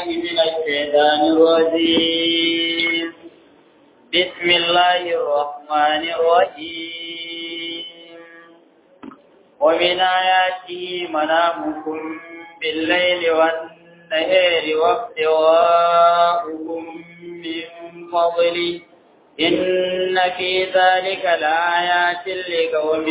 من الشيطان الرجيم بسم الله الرحمن الرحيم ومن آياته منامكم بالليل والنهار وابتغاؤكم من فضله إن في ذلك لآيات لقوم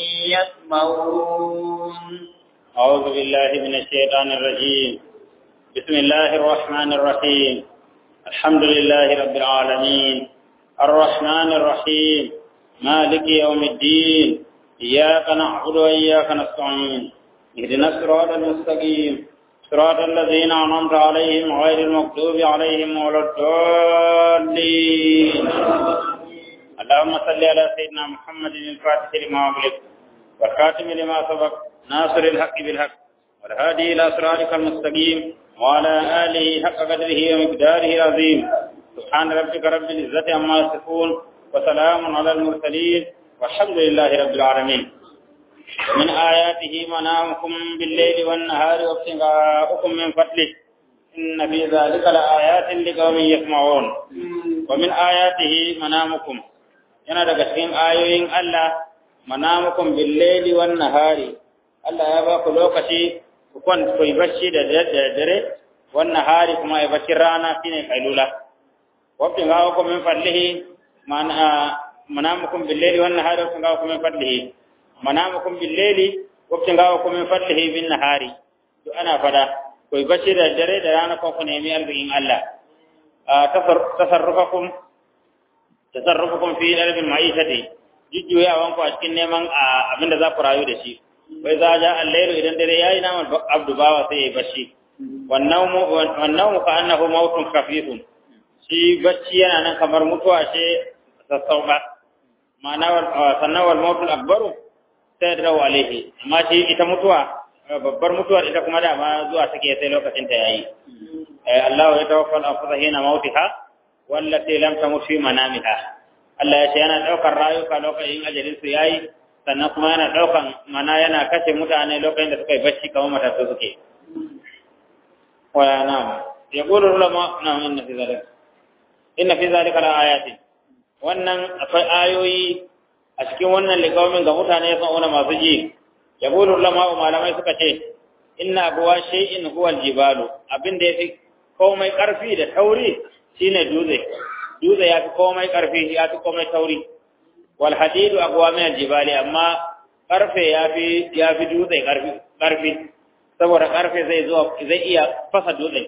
يسمعون. أعوذ بالله من الشيطان الرجيم. بسم الله الرحمن الرحيم. الحمد لله رب العالمين الرحمن الرحيم مالك يوم الدين إياك نعبد وإياك نستعين اهدنا الصراط المستقيم صراط الذين أنعمت عليهم غير المغضوب عليهم ولا الضالين. اللهم صل على سيدنا محمد الفاتح لما أغلق والخاتم لما سبق ناصر الحق بالحق والهادي إلى صراطك المستقيم وعلى آله حق قدره ومقداره العظيم. سبحان ربك رب العزة عما يصفون وسلام على المرسلين والحمد لله رب العالمين. من آياته منامكم بالليل والنهار وابتغاؤكم من فضله إن في ذلك لآيات لقوم يسمعون. ومن آياته منامكم yana daga cikin ayoyin Allah manamukum bil-laili wan-nahari. Allah ya ba ku lokaci ku yi bacci da dare wan-nahari kuma ai bacci rana shine kailula. Wabtin ga ku min fadlihi manamukum bil-laili wan-nahari wabtin ga ku min fadlihi manamukum bil-laili wabtin ga ku min fadlihi bin-nahari. To ana fada ku yi bacci da dare da rana ko ku nemi arzikin Allah. tasarrufukum fi dalbil ma'ishati jujjuyawan ku a cikin neman abinda za ku rayu da shi. Wai za ja al-layl idan dare yayi naman abdu bawa sai ya bashi. Wannan ka annahu mautun khafifun. Shi bacci yana nan kamar mutuwa ce sassauka. Ma'ana sannan wal mautul akbaru sayadrau alaihi. Amma shi ita mutuwa babbar mutuwar ita kuma dama zuwa take sai lokacin ta yayi. Allah ya tawaffal anfusa hina mautiha wallati lam tamut fi manamiha. Allah ya ce yana daukar rayuka lokacin ajalin su yayi, sannan kuma yana daukan yana kashe mutane lokacin da suka yi bacci kamar matattu suke. Wala na'am yaqulu ulama na'am inna fi zalika la ayatin. Wannan akwai ayoyi a cikin wannan liqaumin ga mutane sun ona masu ji. Yaqulu ulama malamai suka ce inna abwa shay'in huwa al-jibalu. Abin da yafi komai karfi da tauri shine dutse ya fi komai karfi ya fi komai tauri. Wal hadidu aqwa min al-jibali, amma karfe ya fi dutse karfi saboda karfe zai iya fasa dutse.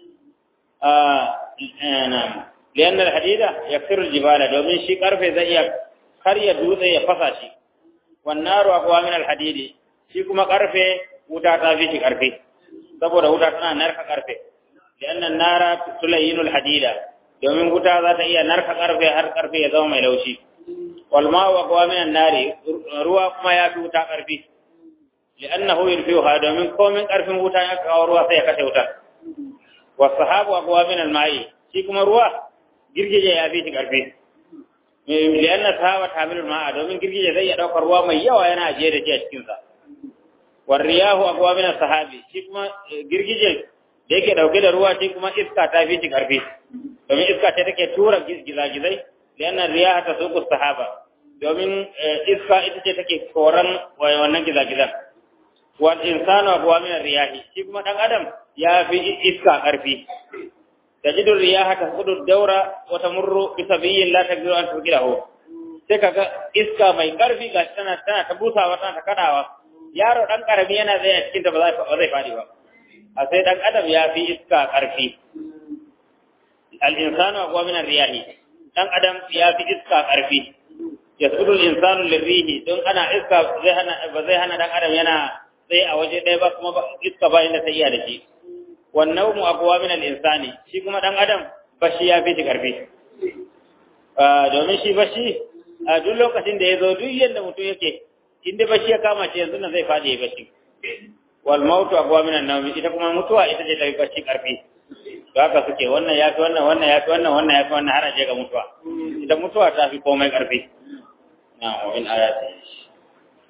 Lian al-hadida yaksiru al-jibala, domin shi karfe zai iya karya dutse ya fasa shi. Wan naru aqwa min al-hadidi, shi kuma karfe wuta ta fi shi karfi saboda wuta tana narka karfe. لأن النار تلين الحديد domin wuta za ta iya narka karfe har karfe ya zama mai laushi. Wal ma'u aqwa min an-nari, ruwa kuma ya fi wuta karfi. Li'annahu yurfiha, domin komin karfin wuta ya kawo ruwa sai ya kashe wuta. Was sahabu aqwa min al-ma'i, shi kuma ruwa girgije ya fi shi karfi. Li'anna sahaba tahmilu al-ma'a, domin girgije zai iya daukar ruwa mai yawa yana ajiye da shi a cikin sa. War riyahu aqwa min as-sahabi, shi kuma girgije da yake dauke da ruwa shi kuma iska ta fi shi karfi, domin iska ce take tura gizagizai da yana riya ta suku sahaba, domin iska ita ce take koran wannan gizagizan. Wal insanu aqwa min riyahi, shi kuma dan adam ya fi iska karfi. Tajidu riyaha tasqudu dawra wa tamurru bi sabiyyin la taqdiru an tuqilahu. Sai kaga iska mai karfi ga tana ta busawa tana ta kadawa, yaro dan karami yana zai cikin ta ba zai fadi ba. A sai dan adam ya fi iska karfi. Al-insanu aqwa min ar-riyahi, dan adam ya fi iska karfi. Yasqudu al-insanu lirrihi, don ana iska ba zai hana dan adam yana sai a waje ɗaya ba, kuma iska ba inda sai iya da shi. Wan nawmu aqwa min al-insani, shi kuma dan adam bashi ya fi shi karfi. Domin shi bashi a duk lokacin da ya zo duk yadda mutum yake, inda bashi ya kama shi yanzu nan zai fadi ya bashi. Wal mautu aqwa min an-nawmi, ita kuma mutuwa ita ce ta fi bacci karfi. To haka suke, wannan ya fi wannan ya fi wannan har aje ga mutuwa. Ita mutuwa ta fi komai karfi. Na wa min ayati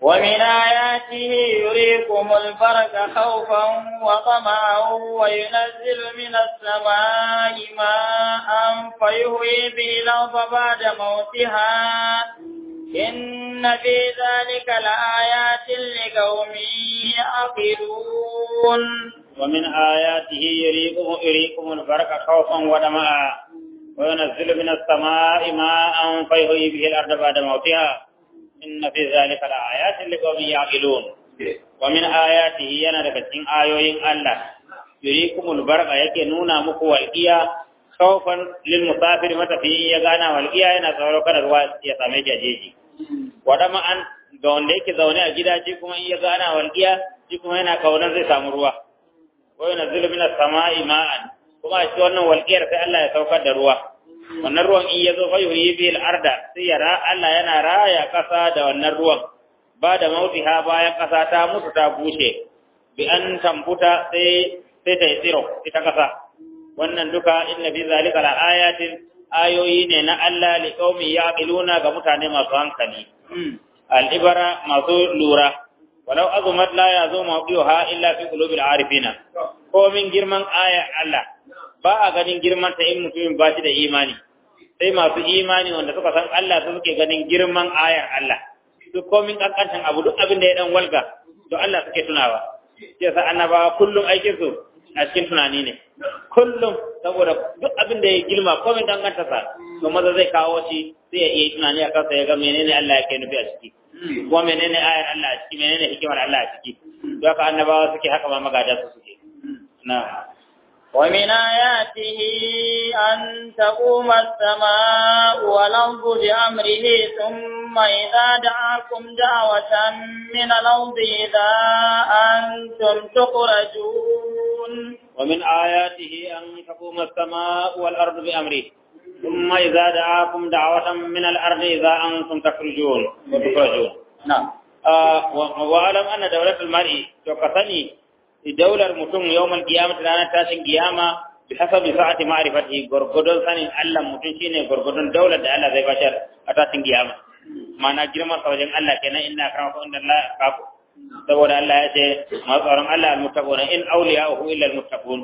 ومن آياته يريكم البرق خوفا وطمعا وينزل من السماء ماء فيحيي به الأرض بعد موتها إن في ذلك لآيات لقوم يعقلون. ومن آياته يريكم البرق خوفا وطمعا وينزل من السماء ماء فيحيي به الأرض بعد موتها إن في ذلك لآيات لقوم يعقلون. ومن آياته yana daga cikin ayoyin Allah yurikumul barqa yake nuna muku walqiya khawfan lil musafir matafi ya gana walqiya yana tsaro kada ruwa ya same shi a jeji wadama an ga wanda yake zaune a gidaje kuma in ya gana walqiya shi kuma yana kaunar zai samu ruwa wa yanzilu minas samai ma'an kuma a cikin wannan walqiyar sai Allah ya saukar da ruwa wannan ruwan in yazo fa yuhyi bil arda sai Allah yana raya kasa da wannan ruwan ba da mautiha bayan kasa ta mutu ta bushe bi an tambuta sai ta tsiro ita kasa wannan duka inna fi zalika la ayatin ayoyi ne na Allah li qaumi yaqiluna ga mutane masu hankali al ibara masu lura walau azumat la yazuma biha illa fi qulubil arifina ko min girman aya Allah ba a ganin girman ta in mutumin ba shi da imani sai masu imani wanda suka san Allah su suke ganin girman ayar Allah duk komin kankantan abu duk abin da ya dan walga to Allah suke tunawa sai sa annabawa kullum aikin su a cikin tunani ne kullum saboda duk abin da ya girma komin kankanta sa to maza zai kawo shi sai ya yi tunani a kansa ya ga menene Allah yake nufi a ciki ko menene ayar Allah a ciki menene hikimar Allah a ciki don haka annabawa suke haka ma magadan su suke na'am. ومن آياته أن تقوم السماء والأرض بأمره ثم إذا دعاكم دعوة من الأرض إذا أنتم تخرجون. ومن آياته أن تقوم السماء والأرض بأمره ثم إذا دعاكم دعوة من الأرض إذا أنتم تخرجون. نعم. وأعلم أن دولة المرء تقتني daular mutum yawmal qiyamah ranar tashin kiyama bi hasabi sa'ati ma'rifatihi gurgudun sanin Allah mutum shine gurgudun daular da Allah zai bashar a tashin kiyama mana girman wajen Allah kenan inna akramakum indallahi atqakum saboda Allah ya ce mazarin Allah almuttaqun in awliya'uhu illa almuttaqun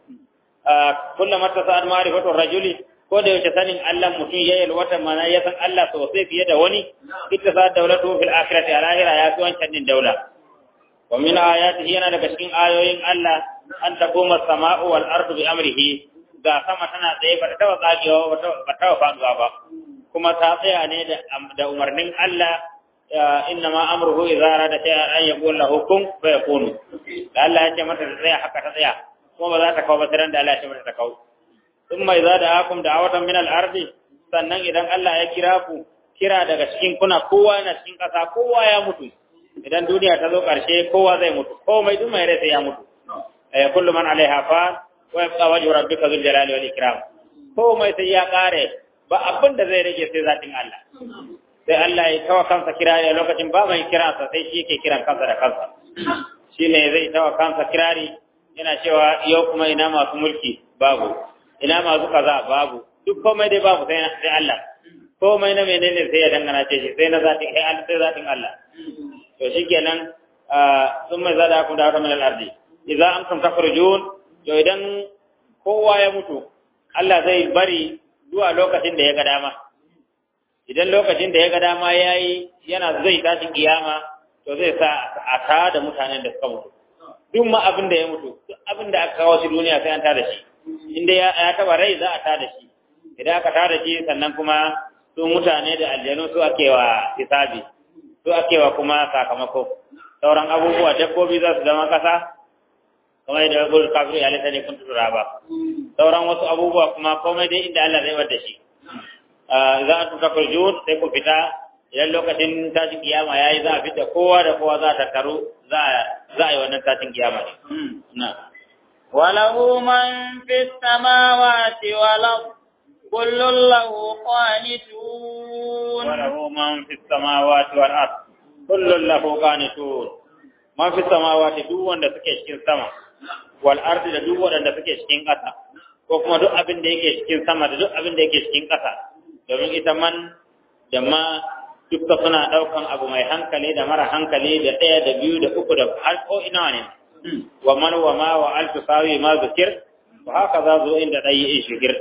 kullama tasa'ad ma'rifatu rajuli ko da yace sanin Allah mutum ya yalwata mana ya san Allah sosai fiye da wani ita sa daulatu fil akhirati al-akhirah ya fi wancan din daula. ومن آياته yana daga cikin ayoyin Allah an taquma as-sama'u wal ardu bi amrihi ga sama tana tsaye ba ta taba tsagewa ba ta faduwa ba kuma ta tsaya ne da umarnin Allah inna ma amruhu idza arada shay'an an yaqul lahu kun fayakun Allah ya ce mata ta tsaya haka ta tsaya kuma ba za ta kawo ba sai da Allah ya ce mata ta kawo thumma idza da'akum da'watan min al-ardi sannan idan Allah ya kira ku kira daga cikin kuna kowa yana cikin kasa kowa ya mutu idan duniya ta zo ƙarshe kowa zai mutu komai duk mai rai sai ya mutu kullu man alaiha fa wa yabqa wajhu rabbika dhul jalali wal ikram komai sai ya kare ba abin da zai rage sai zatin Allah sai Allah ya tawa kansa kirari a lokacin ba mai kiransa sai shi yake kiran kansa da kansa shine zai tawa kansa kirari yana cewa yau kuma ina masu mulki babu ina masu kaza babu duk komai dai babu sai Allah komai na menene sai ya dangana ce shi sai na zatin sai zatin Allah to shikenan sun mai zada ku da wata min al-ardi idza antum takhrujun to idan kowa ya mutu Allah zai bari zuwa lokacin da ya ga dama idan lokacin da ya ga dama yayi yana zai tashin kiyama to zai sa a ta da mutanen da suka mutu duk ma abin da ya mutu duk abin da aka kawo shi duniya sai an tada shi inda ya taba rai za a tada shi idan aka tada shi sannan kuma su mutane da aljanu su ake wa hisabi su ake wa kuma sakamako sauran abubuwa dabbobi za su zama kasa kamar da gol kafiri alita ne kun tura ba sauran wasu abubuwa kuma komai dai inda Allah zai bar shi za a tuka kurjun sai ku fita idan lokacin tashin kiyama yayi za a fita kowa da kowa za ta taru za a yi wannan tashin kiyama ne وله من في السماوات والأرض كل له قانتون. وله من في السماوات والأرض كل له قانتون. من في السماوات duk wanda suke cikin sama wal ardi da duk wanda suke cikin ƙasa ko kuma duk abin da yake cikin sama da duk abin da yake cikin ƙasa domin ita man da ma dukka suna daukan abu mai hankali da mara hankali da ɗaya da biyu da uku da har ko ina ne wa man wa ma wa al tusawi ma zikir wa haka za zo inda dai in shigir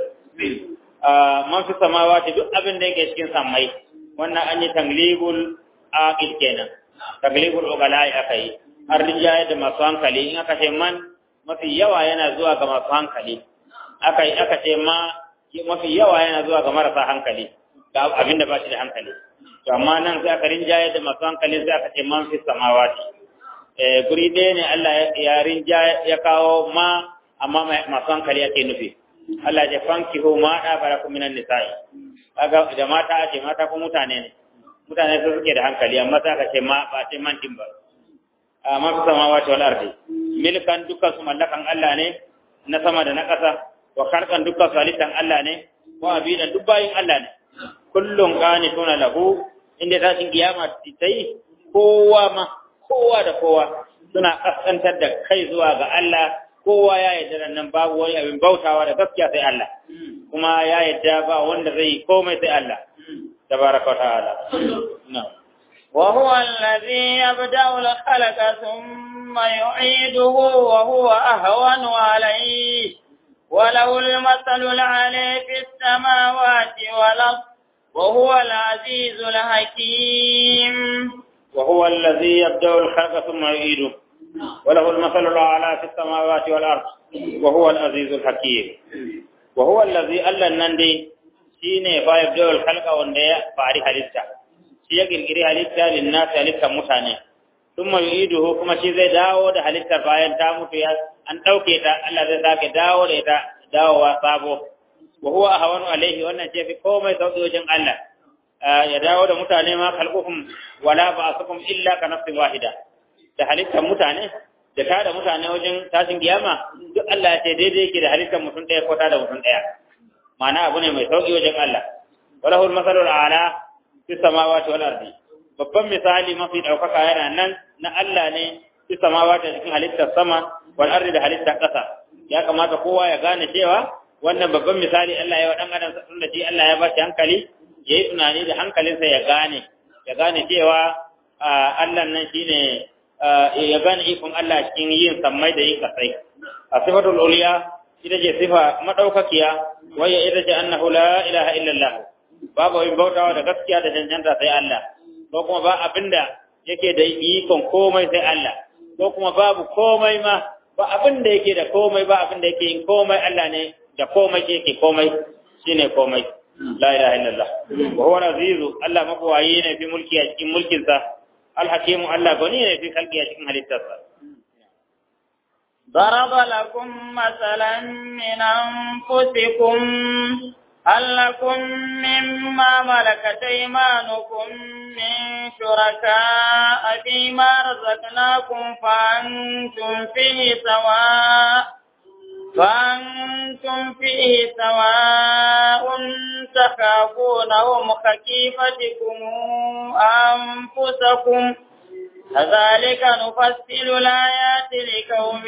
man fi samawati duk abin da yake cikin sammai wannan an yi taglibul aqil kenan taglibul ugalai akai har rinjaye da masu hankali in aka ce man mafi yawa yana zuwa ga masu hankali aka ce ma mafi yawa yana zuwa ga marasa hankali ga abin da ba shi da hankali to amma nan sai aka rinjaye da masu hankali sai aka ce man fi samawati guri ɗaya ne Allah ya rinjaye ya kawo ma amma masu hankali ake nufi Allah ya fankihu ma da barakum minan nisa'i kaga da mata ce mata ko mutane su suke da hankali amma sai aka ce ma ba ce man din ba amma fi samawati wal ardi milkan dukkan su mallakan Allah ne na sama da na ƙasa wa kharqan dukkan su halittan Allah ne wa abidan duk bayin Allah ne kullun qanituna lahu inda tashin kiyama sai kowa da kowa suna kaskantar da kai zuwa ga Allah kowa ya yarda nan babu wani abin bautawa da gaskiya sai Allah kuma ya yarda ba wanda zai komai sai Allah tabaraka wa ta'ala na'am وهو الذي يبدأ الخلق ثم يعيده وهو أهون عليه وله المثل العلي في السماوات والأرض وهو العزيز الحكيم وهو الذي يبدأ الخلق ثم يعيده وله المثل الأعلى في السماوات والأرض وهو العزيز الحكيم وهو الذي ألا النندي شيني فيبدأ الخلق وندي فاري حديثة ya kirkiri halitta linnasi halittar mutane thumma yu'iduhu kuma shi zai dawo da halittar bayan ta mutu ya an dauke ta Allah zai sake dawo da ita dawowa sabo wa huwa ahwanu alaihi wannan ce fi komai sauki wajen Allah ya dawo da mutane ma khalquhum wala ba'athukum illa ka nafsin wahida da halittar mutane da ta da mutane wajen tashin kiyama duk Allah ya ce daidai yake da halittar mutum ɗaya ko ta da mutum ɗaya ma'ana abu ne mai sauki wajen Allah walahul masalul a'la fi samawati wal ardi babban misali mafi daukaka yana nan na Allah ne fi samawati cikin halittar sama wal ardi da halittar ƙasa ya kamata kowa ya gane cewa wannan babban misali Allah ya wa dan adam tun da shi Allah ya ba shi hankali yayi tunani da hankalinsa ya gane cewa Allah nan shine ya gane ikon Allah cikin yin sammai da yin kasai a sifatul uliya ita ce sifa madaukakiya waya ita ce annahu la ilaha illallah babu yin bautawa da gaskiya da cancanta sai Allah ko kuma ba abinda yake da ikon komai sai Allah ko kuma babu komai ma ba abinda yake da komai ba abinda yake yin komai Allah ne da komai yake komai shine komai la ilaha illallah wa huwa azizu Allah mabwayi ne fi mulki a cikin mulkin sa al-hakimu Allah gani ne fi khalqi a cikin halittarsa ضرب لكم مثلا من أنفسكم هل لكم مما ملكت أيمانكم من شركاء فيما رزقناكم فأنتم فيه سواء تخافونهم كخيفتكم أنفسكم كذلك نفصل الآيات لقوم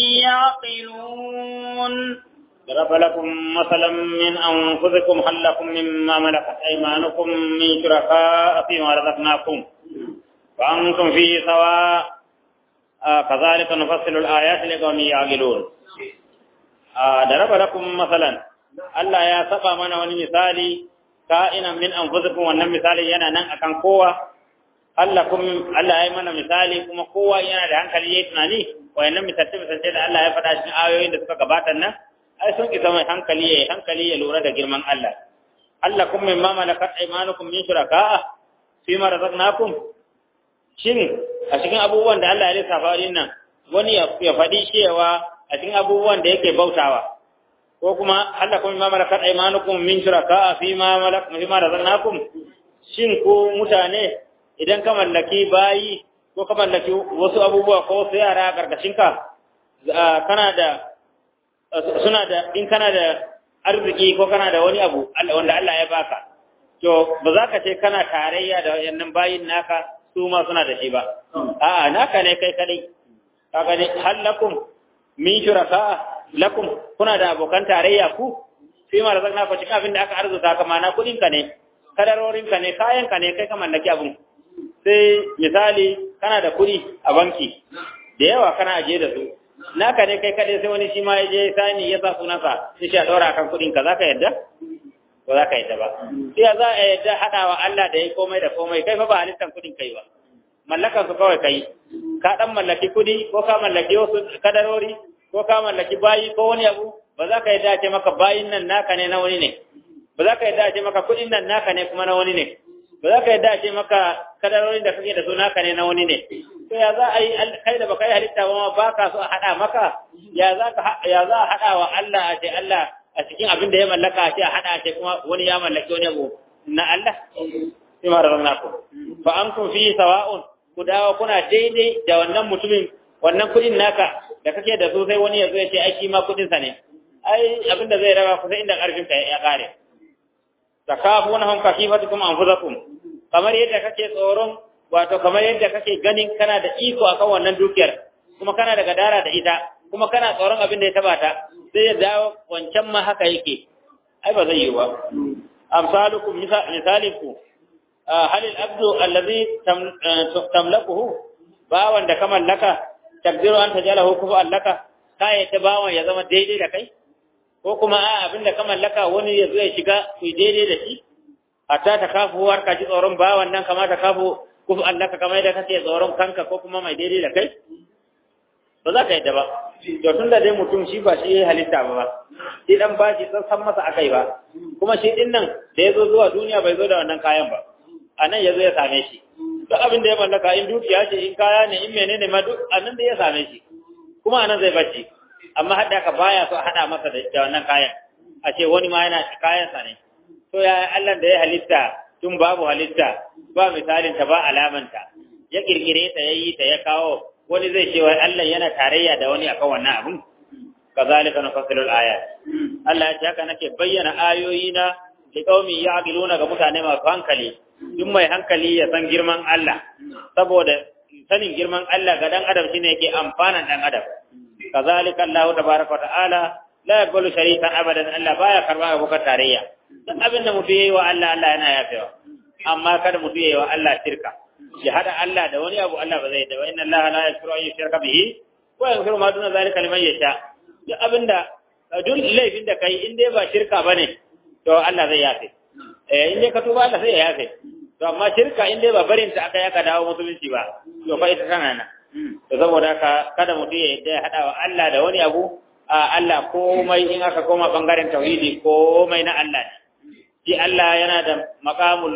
يعقلون ضرب لكم مثلا من أنفسكم هل لكم مما ملكت أيمانكم من شركاء فيما رزقناكم فأنتم فيه سواء كذلك نفصل الآيات لقوم يعقلون ضرب لكم مثلا Allah ya saba mana wani misali ka'inan min anfusikum wannan misali yana nan akan kowa Allah ya yi mana misali kuma kowa yana da hankali yayi tunani wayannan misalce da Allah ya faɗa cikin ayoyin da suka gabata nan ai sun isa mai hankali ya lura da girman Allah Allah kuma mimma malakat aymanukum min shuraka'a fi ma razaqnakum shin a cikin abubuwan da Allah ya lissafa din nan wani ya faɗi cewa a cikin abubuwan da yake bautawa ko kuma Allah kuma mimma malakat aymanukum min shuraka'a fi ma razaqnakum shin ko mutane idan ka mallaki bayi ko ka mallaki wasu abubuwa ko wasu yara a karkashinka in kana da arziki ko kana da wani abu wanda Allah ya baka to ba za ka ce kana tarayya da wayannan bayin naka su ma suna da shi ba a'a naka ne kai kadai kaga ne halakum min shuraka lakum kuna da abokan tarayya ku sai ma razaqna ku cikin abin da aka arzuta ka mana kudin ka ne kadarorinka ne kayanka ne kai ka mallaki abun sai misali kana da kuɗi a banki da yawa kana aje da su naka ne kai kadai sai wani shi ma ya je sani ya sa sunansa sai shi a ɗora kan kuɗin ka zaka yadda ba za ka yadda ba sai za a yadda haɗawa Allah da ya komai da komai kai fa ba halittan kuɗin kai ba mallakan su kawai kai ka dan mallaki kuɗi ko ka mallaki wasu kadarori ko ka mallaki bayi ko wani abu ba za ka yadda ce maka bayin nan naka ne na wani ne ba za ka yadda ce maka kuɗin nan naka ne kuma na wani ne ba za ka yadda ce maka kadarorin da kake da su naka ne na wani ne to ya za a yi kai da baka yi halitta ba ba ka so a haɗa maka ya za a haɗa wa Allah a ce Allah a cikin abin da ya mallaka a ce a haɗa a ce kuma wani ya mallaki wani abu na Allah sai ma da naku fa an kun fi sawa'un ku dawo kuna daidai da wannan mutumin wannan kuɗin naka da kake da su sai wani ya zo ya ce ai shi ma kuɗin sa ne ai abin da zai raba ku sai inda ƙarfin ka ya ƙare takafunahum kafifatukum anfusakum kamar yadda kake tsoron wato kamar yadda kake ganin kana da iko akan wannan dukiyar kuma kana da gadara da ita kuma kana tsoron abin da ya taba ta sai ya dawo wancan ma haka yake ai ba zai yi ba amsalukum misaliku hal al-abdu alladhi tamlakuhu bawan da ka mallaka takdiru an tajalahu kufu allaka kai ta bawan ya zama daidai da kai ko kuma abin da ka mallaka wani ya zo ya shiga ku daidai da shi hatta ta kafu har ka ji tsoron bawan nan kamata kafu kufu allaka kamar yadda kake tsoron kanka ko kuma mai daidai da kai ba za ka yadda ba to tunda dai mutum shi ba shi ya halitta ba shi dan ba shi san masa akai ba kuma shi din nan da ya zo zuwa duniya bai zo da wannan kayan ba anan ya zo ya same shi duk abin da ya mallaka in dukiya ce in kaya ne in menene ma duk anan da ya same shi kuma anan zai bacci amma hadda ka baya so hada masa da wannan kayan a ce wani ma yana kayan sa ne to ya Allah da ya halitta tun babu halitta ba misalin ta ba alamanta ya kirkire ta yayi ta ya kawo wani zai ce wai Allah yana tarayya da wani akan wannan abun kazalika nafsilul ayat Allah ya ce haka nake bayyana ayoyina li qaumi ya'qiluna ga mutane masu hankali duk mai hankali ya san girman Allah saboda sanin girman Allah ga dan adam shine yake amfanan dan adam kazalika Allah tabaaraka wa ta'ala la yaqbalu sharikan abadan Allah baya karba abokan tarayya duk abin da mutum yayi wa Allah Allah yana yafewa amma kada mutum yayi wa Allah shirka ya hada Allah da wani abu Allah ba zai da inna Allah la yaghfiru an yushraka bihi wa yaghfiru ma duna zalika liman yasha duk abinda duk laifin da kai in dai ba shirka bane to Allah zai yafe in dai ka tuba Allah sai ya yafe to amma shirka in dai ba barin ta aka yaka dawo musulunci ba to fa ita tana nan to saboda haka kada mutum ya hada wa Allah da wani abu Allah komai in aka koma bangaren tauhidi komai na Allah ne shi Allah yana da maqamul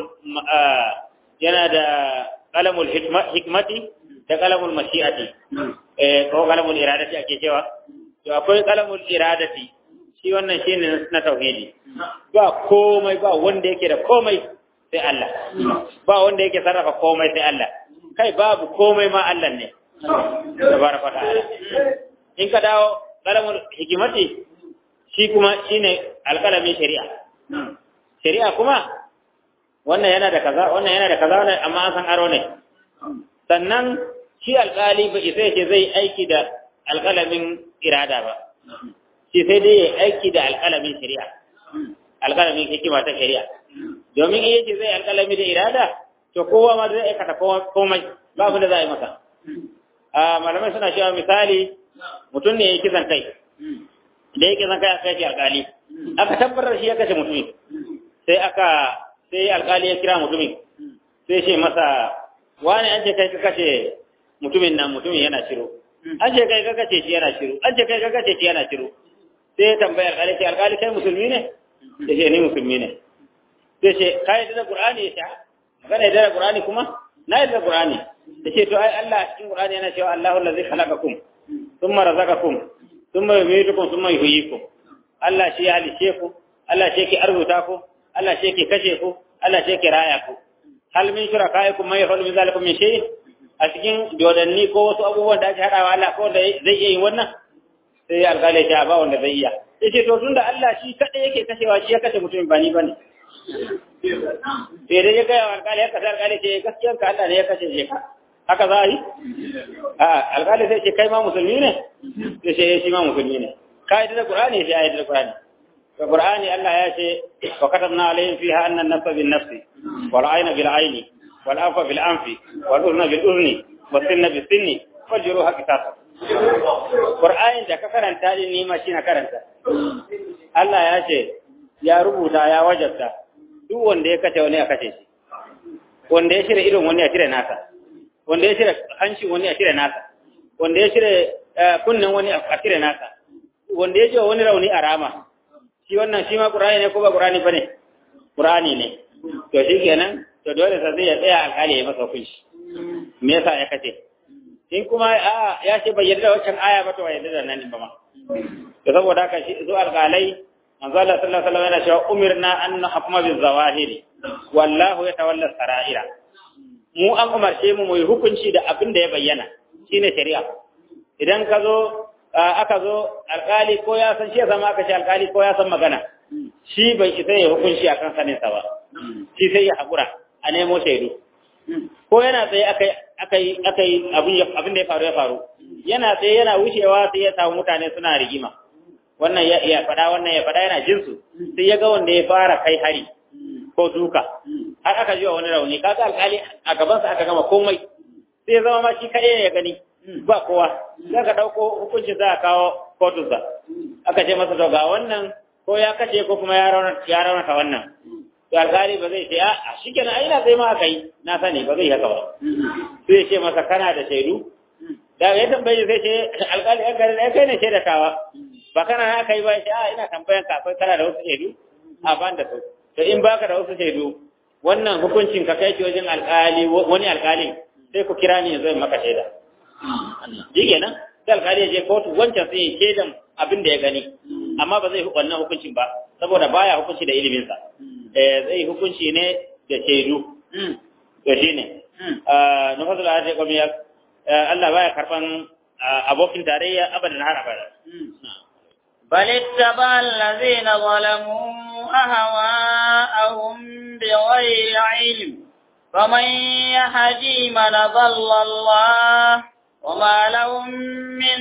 yana da qalamul hikmati da qalamul mashi'ati ko qalamul iradati ake cewa to akwai qalamul iradati shi wannan shine na tauhidi ba komai ba wanda yake da komai sai Allah ba wanda yake sarrafa komai sai Allah kai babu komai ma Allah ne tabaraka ta'ala in ka dawo qalamul hikmati shi kuma shine alqalamin shari'a kuma wannan yana da kaza wannan yana da kaza wannan amma an san aro ne sannan shi alƙali ba sai ce zai aiki da alƙalamin irada ba shi sai dai ya aiki da alƙalamin shari'a alƙalamin hikima ta shari'a domin in yace zai alƙalami da irada to kowa ma zai aikata komai ba abin da za a yi masa malamai suna cewa misali mutum ne ya kisan kai da ya kisan kai aka kashe alƙali aka tabbatar shi ya kashe mutumin sai alƙali ya kira mutumin sai ce masa wani an ce kai ka kashe mutumin nan mutumin yana shiro an ce kai ka kashe shi yana shiro an ce kai ka kashe shi yana shiro sai ya tambaya alƙali ce alƙali kai musulmi ne ya ce ni musulmi ne sai ce ka yi da Qur'ani ya ce magana da Qur'ani kuma na yi da Qur'ani ya ce to ai Allah cikin Qur'ani yana cewa Allahu allazi khalaqakum thumma razaqakum thumma yumeetukum thumma yuhyikum Allah shi ya halice ku Allah shi yake arzuta ku Allah shi yake kashe ku Allah shi yake raya ku hal min shurakaikum may yaf'alu min zalikum min shay a cikin dodanni ko wasu abubuwan da ake hadawa Allah ko da zai iya yin wannan sai alƙali ya ba wanda zai iya sai ce to tunda Allah shi kada yake kashewa shi ya kashe mutum ba ni bane sai dai ya ga alƙali ya kashe alƙali ce gaskiyar ka Allah ne ya kashe shi haka za a yi alƙali sai ce kai ma musulmi ne sai ce shi ma musulmi ne ka yi da Qur'ani sai ayat da Qur'ani to Qur'ani Allah ya ce wa katabna alayhim fiha anna an-nafsa bin-nafsi wal 'ayna bil-'ayni wal anfa bil-anfi wal udhna bil-udhni was sinna bis-sinni wal juruha qisas. Qur'ani da ka karanta din ni ma shi na karanta. Allah ya ce ya rubuta ya wajabta duk wanda ya kace wani ya kace shi, wanda ya shirya idon wani ya shirya nasa, wanda ya shirya hancin wani ya shirya nasa, wanda ya shirya kunnen wani a shirya nasa, wanda ya ji wani rauni a rama. Shi wannan shi ma Qur'ani ne ko ba Qur'ani bane? Qur'ani ne. To shi kenan to dole sai ya tsaya alƙali ya masa hukunci. Me yasa ya kace? In kuma ya ce bai yarda wancan aya ba to bai yarda da nan ba ma. To saboda haka shi zo alƙalai manzo Allah sallallahu alaihi wasallam yana cewa umirna an nahkuma bil zawahiri wallahu yatawalla saraira. Mu an umarce mu yi hukunci da abin da ya bayyana shine shari'a. Idan ka zo aka zo alkali ko ya san shi ya zama aka ce alkali ko ya san magana shi bai isa ya hukunci akan sanin sa ba, shi sai ya hakura a nemo shaidu. Ko yana tsaye akai abin da ya faru yana tsaye yana wucewa sai ya samu mutane suna rigima, wannan ya fada wannan ya fada yana jinsu, sai ya ga wanda ya fara kai hari ko duka har aka ji wa wani rauni, kaga alkali a gaban sa aka gama komai, sai ya zama ma shi kai ya gani ba kowa, za ka ɗauko hukunci za a kawo kotunsa aka ce masa to ga wannan ko ya kace ko kuma ya raunata wannan, to alƙali ba zai ce a shi kenan ai na sai ma aka yi na sani, ba zai haka ba. Sai ce masa kana da shaidu, da ya tambaye sai ce alƙali an gari ya kai ne shaidatawa ba kana na aka yi ba, ya ce a ina tambayan ka akwai kana da wasu shaidu a ban da su, to in baka da wasu shaidu wannan hukuncin ka kai ki wajen alƙali, wani alƙalin sai ku kira ni yanzu in maka shaida. Shi kenan sai alƙali ya je kotu wancan sai ya shaidan abin da ya gani, amma ba zai wannan hukuncin ba saboda baya hukunci da iliminsa, zai hukunci ne da shaidu. To shi ne nufasul ayati qawmiya Allah baya karban abokin tarayya abadan har abada. بل اتبع الذين ظلموا أهواءهم بغير علم فمن يهدي من ضل الله وما لهم من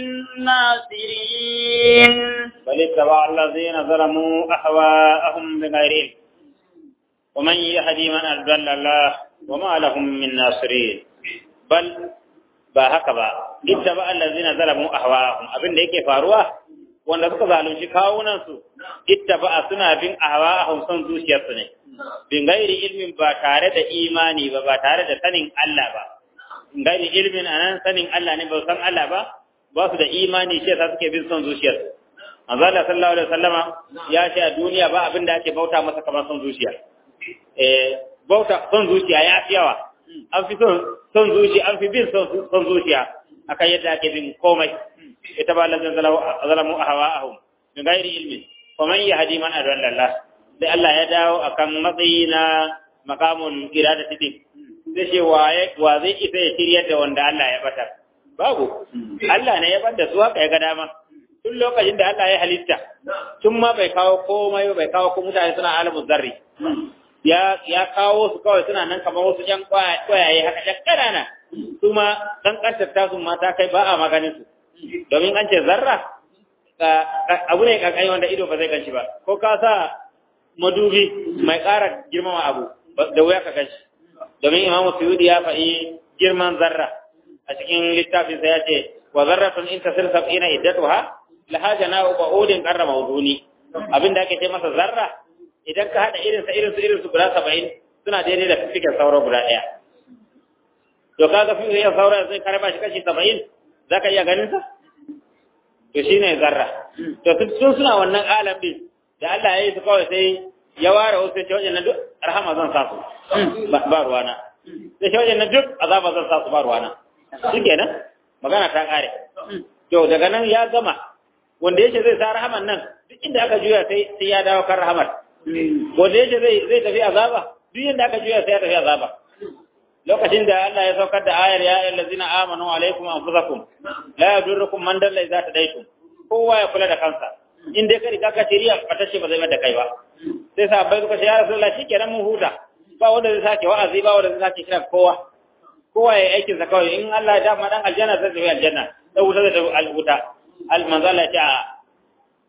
ناصرين. بل اتبع الذين ظلموا أهواءهم بغير علم ومن يهدي من أضل الله وما لهم من ناصرين. بل هكذا اتبع الذين ظلموا أهواءهم abin da yake faruwa wanda suka zalunci kawunansu ittaba suna bin ahwa'ahum son zuciyarsu ne, bin gairi ilmin ba tare da imani ba tare da sanin Allah ba. Gairi ilmin anan sanin Allah ne, ba san Allah ba su da imani, shi yasa suke bin son zuciyarsu. Manzo Allah sallallahu alaihi wasallama ya ce a duniya ba abin da ake bauta masa kamar son zuciya. Bauta son zuciya ya fi yawa, an fi son zuciya, an fi bin son zuciya akan yadda ake bin komai. Ita ba lazin zalamu ahwa'ahum min ghairi ilmin fa man yahdi man adalla Allah. Sai Allah ya dawo akan matsayi na maqamul iradati din, sai ce wa zai isa ya shiryar da wanda Allah ya bata? Babu. Allah ne ya bada su haka ya ga dama. Tun lokacin da Allah ya halitta tun ma bai kawo komai, bai kawo ko mutane suna alamu zarri, ya kawo su kawai suna nan kamar wasu ƴan kwayaye haka ƴan ƙanana, su ma ɗan ƙantar su mata kai ba a maganin su, domin an ce zarra abu ne ƙanƙani wanda ido ba zai ganshi ba, ko ka sa madubi mai ƙara girmama abu da wuya ka ganshi, domin Imam Suyuti ya faɗi girman zarra a cikin littafinsa, ya ce wa zarratun in tasir sab'ina iddatuha laha jana'u ba'udin qarra mawduni. Abinda ake ce masa zarra idan ka hada irinsu guda 70 suna daidai da fifikin sauro guda ɗaya. To kaga fifikin sauro zai karba shi kashi 70, zaka iya ganin sa? To shine zarra. To sun suna wannan alam din da Allah ya yi su kawai sai ya ware wasu sai wajen nan duk rahama zan sa su ba ruwana, sai wajen nan duk azaba zan sa su ba ruwana. Shikenan magana ta kare. To daga nan ya gama, wanda yake zai sa rahaman nan duk inda aka juya sai ya dawo kan rahamar. Wanda yake zai tafi azaba duk inda aka juya sai ya tafi azaba. Lokacin da Allah ya saukar da ayar ya ayyuhallazina amanu alaikum anfusakum la yadurrukum man dalla idza tadaytum, kowa ya kula da kansa, in dai ka riga ka shiriya fatace ba zai mata kai ba. Sai sahabbai suka ce ya rasulullah shikenan mun huta, ba wanda zai sake wa'azi, ba wanda zai sake kira kowa ya aikin sa kawai, in Allah ya dama dan aljanna zai tafi aljanna, dan wuta zai tafi alwuta. Manzo Allah ya ce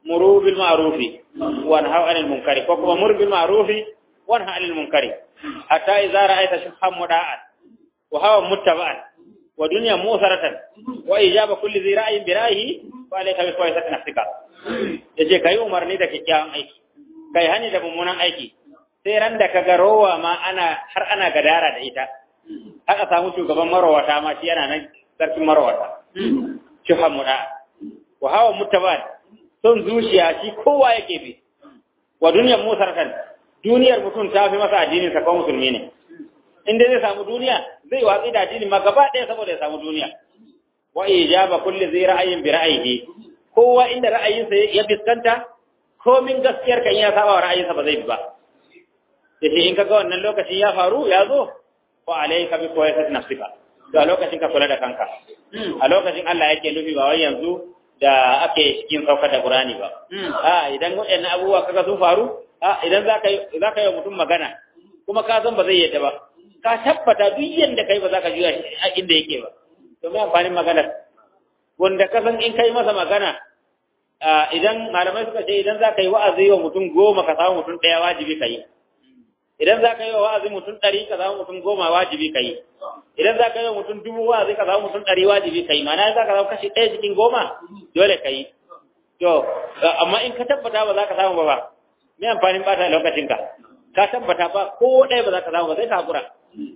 muru bil ma'ruf wa nahaw 'anil munkari ko kuma mur bil ma'ruf wa nahaw 'anil munkari hatta idza ra'aita shubhan muda'an wa hawa muttaba'an wa dunya musaratan wa ijaba kulli dhi ra'yin bi ra'yihi fa alayka bi qawlati nafsika yace kai umarni da kikkiawan aiki kai hani da mummunan aiki sai ran da kaga rowa ma ana gadara da ita haka samu shugaban marawata ma shi yana nan sarkin marawata shubhan muda'a wa hawa muttaba'an son zuciya shi kowa yake bi wa duniyar musarkan duniyar mutum ta fi masa addinin sa ko musulmi ne inda zai samu duniya zai watsi da addinin ma gaba ɗaya saboda ya samu duniya wa ijaba kulli zai ra'ayin bi ra'ayihi kowa inda ra'ayinsa ya fiskanta komin gaskiyar kan ya saba wa ra'ayinsa ba zai bi ba yace in kaga wannan lokacin ya faru ya zo fa alayka bi qawati nafsika to a lokacin ka kula da kanka a lokacin Allah yake nufi ba wai yanzu da ake cikin saukar da Qur'ani ba idan waɗannan abubuwa kaga sun faru idan zaka yi mutum magana kuma ka san ba zai yadda ba ka tabbata duk yanda kai ba za ka juya a inda yake ba to me amfanin magana wanda ka san in kai masa magana idan malamai suka ce idan zaka yi wa'azi wa mutum 10 ka samu mutum 1 wajibi kai idan zaka yi wa wa'azi mutum 100 ka samu mutum 10 wajibi kai idan za ka yi mutum 1000 wa'azi ka samu mutum 100 wajibi kai mana za ka samu kashi 1 cikin 10 dole kai to amma in ka tabbata ba za ka samu ba me amfanin bata lokacin ka tabbata ba ko ɗaya ba za ka samu ba sai ka hakura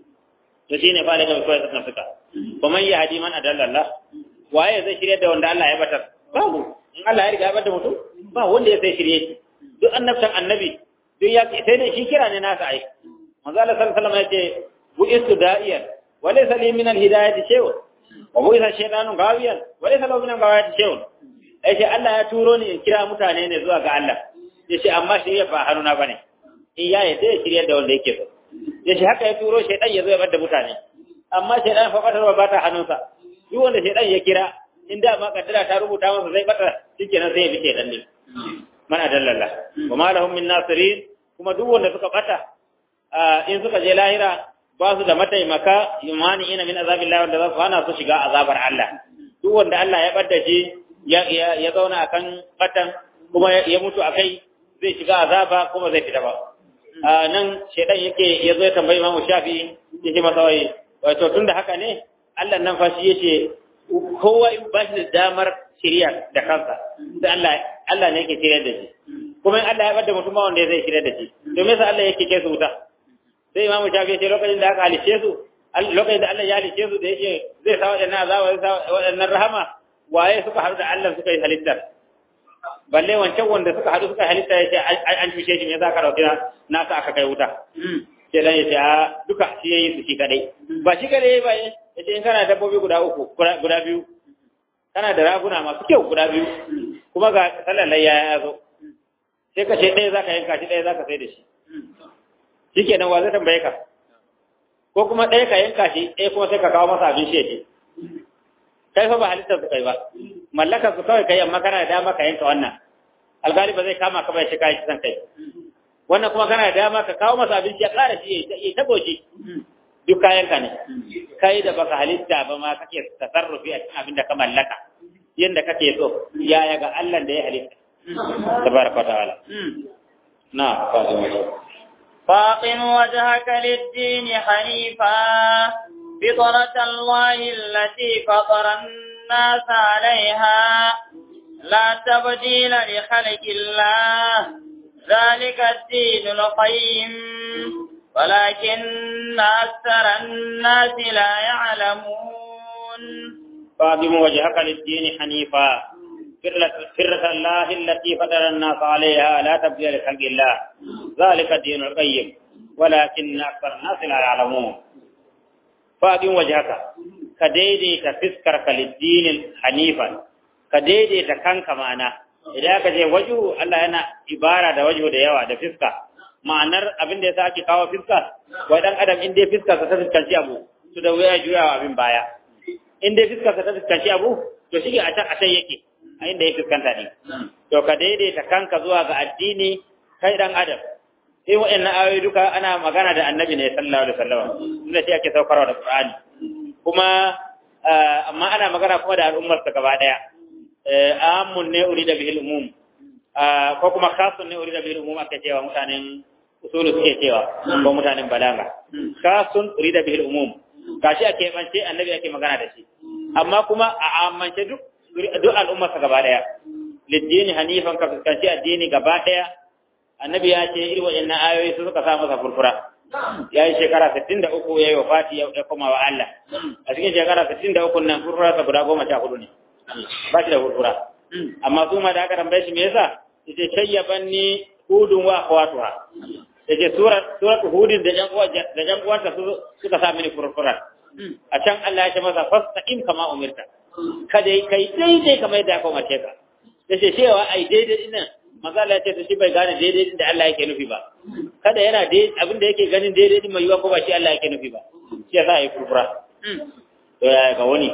to shine fa daga kawai sai suka kuma ya hadi man adalla Allah waye zai shirye da wanda Allah ya batar babu in Allah ya riga ya bata mutum ba wanda ya sai shirye shi duk annabtan annabi duk ya sai dai shi kira ne nasa ai manzo Allah sallallahu alaihi wasallam ya ce bu'istu da'iyan wa laysa li min al-hidayati shay'un wa bu'itha shaytanu gawiyan wa laysa lahu min al-ghawayati shay'un ai Allah ya turo ni in kira mutane ne zuwa ga Allah yace amma shi ya ba haruna bane in ya yadda ya shirye da wanda yake so yace haka ya turo shaytan ya zo ya bar da mutane amma shaytan fa kadar ba ta hannunsa duk wanda shaytan ya kira inda ma kaddara ta rubuta masa zai bata shikenan sai ya bi shaytan ne man adallalla wa ma lahum min nasirin kuma duk wanda suka bata in suka je lahira ba su da mataimaka imani ina min azabillahi wanda za su hana su shiga azabar Allah duk wanda Allah ya badda shi ya zauna akan batan kuma ya mutu akai zai shiga azaba kuma zai fita ba nan shedan yake yazo ya tambayi Imam Shafi'i yake masa wai wato tunda haka ne Allah nan fa shi yace kowa in ba shi da damar shiriya da kansa da Allah ne yake shirya da shi kuma in Allah ya bada mutum wanda zai shirya da shi to me yasa Allah yake kai su wuta sai Imam Shafi'i yace lokacin da aka halice su lokacin da Allah ya halice su da yake zai sa wadannan azaba zai sa wadannan rahama waye suka haɗu da Allah suka yi halittar balle wancan wanda suka haɗu suka halitta yace an tushe shi me yasa ka dauki na sa aka kai wuta sai dan yace duka shi yayi su shi kadai ba shi kadai ba yace in kana dabbobi guda biyu kana da raguna masu kyau guda biyu kuma ga sallalai ya zo sai ka ce ɗaya zaka yanka shi ɗaya zaka sai da shi shikenan wa zai tambaye ka ko kuma ɗaya ka yanka shi ɗaya kuma sai ka kawo masa abin shi yake kai fa ba halittar su kai ba mallakar su kawai kai amma kana da dama ka yanka wannan alƙali ba zai kama ka ba shi kai san kai wannan kuma kana da dama ka kawo masa abin shi ya ƙara shi ya tabo shi duk kayan ka ne kai da baka halitta ba ma kake tasarrufi a cikin abin da ka mallaka yanda kake so yaya ga Allah da ya halitta tabaraka ta'ala na فاقم وجهك للدين حنيفا فطرة الله التي فطر الناس عليها لا تبديل لخلق الله ذلك الدين القيم ولكن أكثر الناس لا يعلمون فاقم وجهك للدين حنيفا فرة الله التي فطر الناس عليها لا تبديل لخلق الله ذلك الدين القيم ولكن أكثر الناس لا يعلمون فاقم وجهك كديدي كفسكرك للدين حنيفا كديدي كانك معنا idan ka je wajhu Allah yana ibara da wajhu da yawa da fiska ma'anar abin da yasa ake kawo fiska wai dan adam in dai fiska ta fuskanci abu to da waya juyawa abin baya in dai fiska ta fuskanci abu to shige a can yake a inda ya fuskanta ne to ka daidaita kanka zuwa ga addini kai dan adam sai wa'annan ayoyi duka ana magana da annabi ne sallallahu alaihi wasallam inda shi ake saukarwa da Qur'ani kuma amma ana magana kuma da al'ummar ta gaba daya amun ne urida bihil umum ko kuma khasun ne urida bil umum aka cewa mutanen usulu suke cewa ko mutanen balaga khasun urida bil umum gashi ake bance annabi ake magana da shi amma kuma a amance duk al'umma sa gaba daya lidini hanifan ka fuskanci addini gaba daya annabi ya ce irin waɗannan ayoyi su suka sa masa furfura ya yi shekara 63 ya yi wafati ya koma wa Allah a cikin shekara 63 nan furfura ta guda 14 ne ba shi da furfura amma su ma da aka tambaye shi me yasa yace shayyabanni hudun wa akhwatuha yace surat hudin da jan uwanta suka sa mini furfura a can Allah ya ce masa fastaqim kama umirta kada kai daidai kamar yadda aka umarce ka yace cewa ai daidai din nan maza Allah ya ce shi bai gane daidai din da Allah yake nufi ba kada yana daidai abinda yake ganin daidai din mai yiwa ko ba shi Allah yake nufi ba shi yasa ya furfura to ya ga wani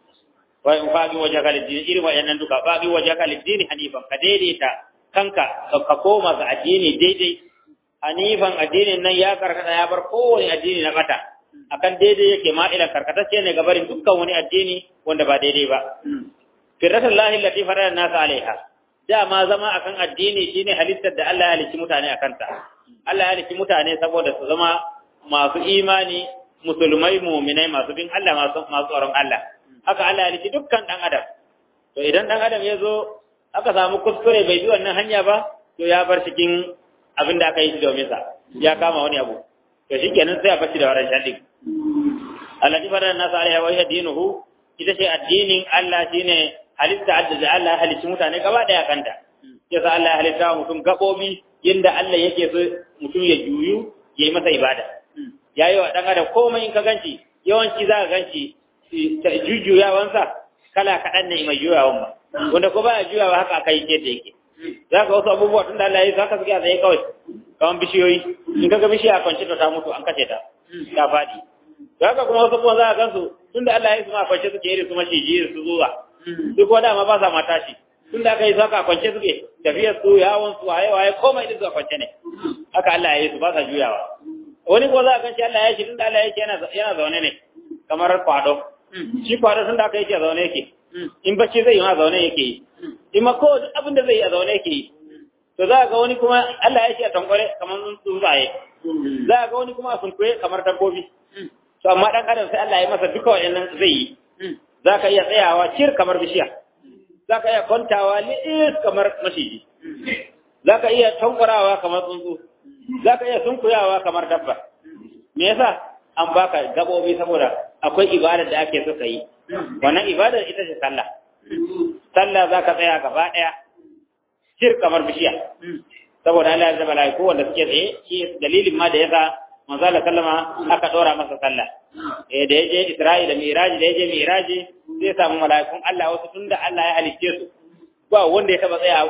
wa in faqi wajhaka lid-din irin wayannan duka faqi wajhaka lid-din hanifan ka daidaita kanka ka koma ga addini daidai hanifan addinin nan ya karkata ya bar kowane addini na kata akan daidai yake ma ila karkatacce ne ga barin dukkan wani addini wanda ba daidai ba firratullahi allati farada an-nas alaiha dama zama akan addini shine halittar da Allah ya halicci mutane akan ta Allah ya halicci mutane saboda su zama masu imani musulmai mu'minai masu bin Allah masu tsoron Allah haka Allah ya halicci dukkan dan adam to idan dan adam ya zo aka samu kuskure bai bi wannan hanya ba to ya bar cikin abin da aka yi domin sa ya kama wani abu to shikenan sai a bace da wannan shadin allati farada an-nas alaiha wa hiya dinuhu ita ce addinin Allah shine halitta da Allah halicci mutane gaba daya kanta yasa Allah ya halitta mutum gabobi yanda Allah yake so mutum ya juyu yayi masa ibada yayi wa dan adam komai in ka ganci yawanci za ka ganci jujjuyawansa kala kadan ne mai juyawan ma wanda ko ba juyawa haka akai yake da yake zaka wasu abubuwa tunda Allah ya yi zaka suke a tsaye kawai kaman bishiyoyi in kaga bishiya kwance ta mutu an kace ta ta fadi zaka kuma wasu kuma za ka gansu tunda Allah ya yi su ma kwance suke irin su maciji su zuwa duk wanda ma ba sa mata shi tunda aka yi su haka kwance suke tafiyar su yawon su waye komai din su kwance ne haka Allah ya yi su ba sa juyawa wani ko za ka ganci Allah ya yi shi tunda Allah ya yi yana zaune ne kamar kwado shi kwado tunda aka yi shi a zaune yake in bacci zai yi ma zaune yake yi in ma ko duk abin da zai yi a zaune yake yi to za ga wani kuma Allah ya shi a tankware kamar tsuntsaye za ga wani kuma a sunkuye kamar dabbobi to amma dan adam sai Allah ya masa duka wayannan zai yi za ka iya tsayawa cir kamar bishiya za ka iya kwantawa li'is kamar mashiji za ka iya tankwarawa kamar tsuntsu za ka iya sunkuyawa kamar dabba me yasa an baka gabobi saboda akwai ibadar da ake so ka yi wannan ibadar ita ce sallah sallah za ka tsaya gaba ɗaya shir kamar bishiya saboda Allah ya zaba laiku wanda suke tsaye shi dalilin ma da yasa manzo Allah sallama aka dora masa sallah da yaje Isra'i da Miraji da yaje Miraji sai samu malaikun Allah wasu tunda Allah ya halicce su ba wanda ya taba tsaya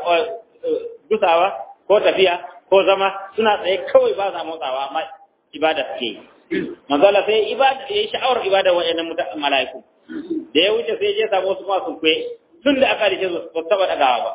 dusawa ko tafiya ko zama suna tsaye kawai ba za motsawa amma ibada suke manzo Allah sai ibada yayi sha'awar ibada wayannan malaiku da ya wuce sai je samu wasu kuma sun kwe tun da aka rike su ba taba dagawa ba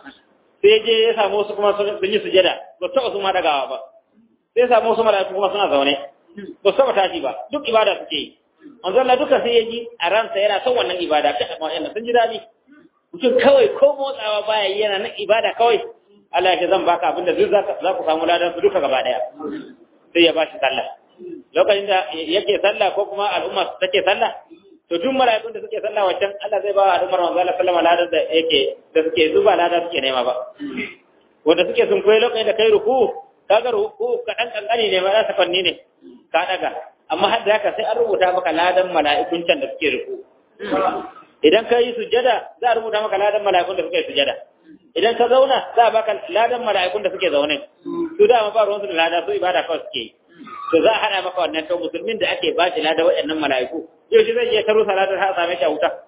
sai je ya samu wasu kuma sun yi sujada ba taba su ma dagawa ba sai ya samu wasu malaiku kuma suna zaune ba taba tashi ba duk ibada suke yi manzo Allah duka sai ya ji a ransa yana son wannan ibada ta amma yana sun ji dadi mutum kawai ko motsawa baya yana na ibada kawai Allah ya ce zan baka abinda duk za ku samu ladan su duka gaba daya sai ya bashi sallah lokacin da yake sallah ko kuma al'umma take sallah to duk mala'ikun da suke sallah wancan Allah zai ba wa al'ummar manzo Allah sallama ladan da yake da suke zuba ladan suke nema ba wanda suke sun koyi lokacin da kai ruku kaga ruku kadan kankani ne ba za ta fanni ne ka daga amma har da haka sai an rubuta maka ladan mala'ikun can da suke ruku idan ka yi sujada za a rubuta maka ladan mala'ikun da suke sujada idan ka zauna za a baka ladan mala'ikun da suke zaune su da ma ba ruwan su da lada su ibada kawai suke yi to za a hada maka wannan to musulmin da ake ba shi lada waɗannan mala'iku yau shi zai je ta rusa ladar har same shi a wuta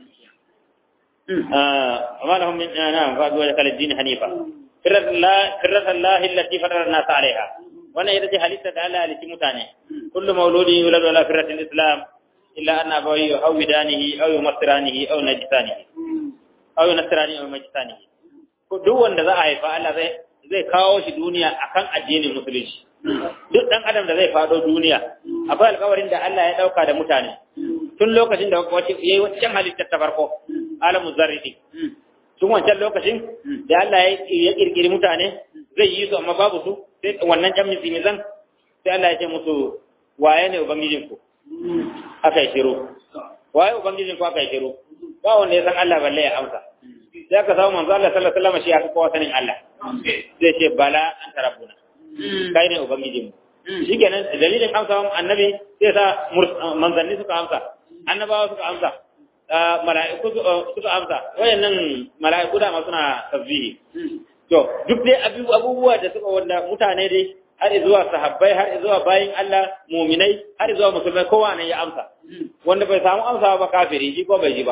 amma lahum min na'am fa bi wajhal din hanifa firratullahi allati fatara an-nas 'alayha wannan ita ce halitta da Allah halitti mutane kullu mauludin yuladu ala firratil islam illa anna abawahu yuhawidanihi aw yumassiranihi aw najisanihi aw yunasiranihi aw majisanihi duk wanda za a haifa Allah zai kawo shi duniya akan addinin musulunci duk dan adam da zai fado duniya akwai alƙawarin da Allah ya dauka da mutane tun lokacin da yayi wancan halittar ta farko alamu zarri tun wancan lokacin da Allah ya kirkiri mutane zai yi su amma babu su sai wannan jan misimizan sai Allah ya ce musu waye ne ubangijinku aka yi shiru waye ubangijinku aka yi shiru ba wanda ya san Allah balle ya amsa sai aka samu manzo Allah sallallahu alaihi wasallam shi aka kowa sanin Allah zai ce bala anta rabbuna kai ne ubangijinmu shikenan dalilin amsa annabi sai sa manzanni suka amsa annabawa suka amsa mala'iku suka amsa wayannan mala'iku da ma suna tasbihi to duk dai abubuwa da suka wanda mutane dai har zuwa sahabbai har zuwa bayin Allah mu'minai har zuwa musulmai kowa ne ya amsa wanda bai samu amsa ba kafiri shi ko bai ji ba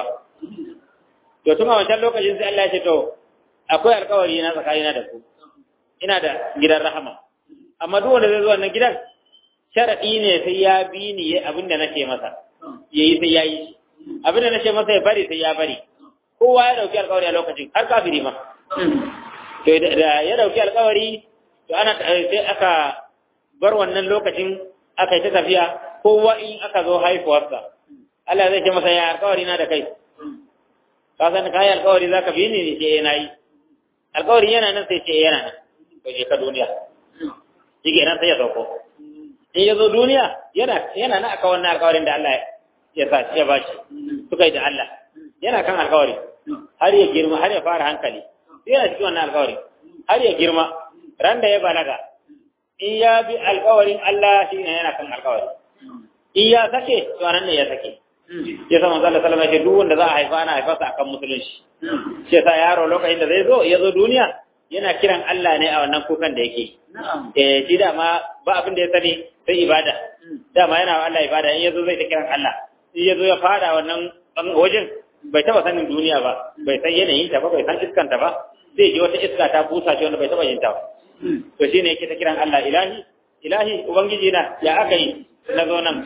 to tun a wancan lokacin sai Allah ya ce to akwai alƙawari na tsakanina da ku ina da gidan rahama amma duk wanda zai zo wannan gidan sharadi ne sai ya bi ni abinda nake masa yayi sai yayi abinda nake masa ya bari sai ya bari kowa ya dauki alƙawari a lokacin har kafiri ma to da ya dauki alƙawari to ana sai aka bar wannan lokacin aka yi ta tafiya kowa in aka zo haifuwarsa Allah zai ce masa ya alƙawari na da kai ka san kai alƙawari zaka bi ni ce yana yi alƙawari yana nan sai ce yana nan to je ka duniya shi nan sai ya sauko in ya zo duniya yana na aka wannan alƙawarin da Allah ya sa ya ba shi suka yi da Allah yana kan alƙawari har ya girma har ya fara hankali yana cikin wannan alƙawari har ya girma ran da ya balaga in ya bi alƙawarin Allah shi ne yana kan alƙawari in ya sake to nan ne ya sake ya sa manzo Allah sallallahu alaihi wasallam ya ce duk wanda za a haifa ana haifa sa akan musulunci shi sa yaro lokacin da ya zo duniya yana kiran Allah ne a wannan kukan da yake shi dama ba abin da ya sani sai ibada dama yana wa Allah ibada in yazo zai ta kiran Allah in yazo ya fada wannan wajen bai taba sanin duniya ba bai san yanayin ta ba bai san iskan ta ba zai ji wata iska ta busa shi wanda bai taba yin ta ba to shine yake ta kiran Allah ilahi ubangiji na ya aka yi na zo nan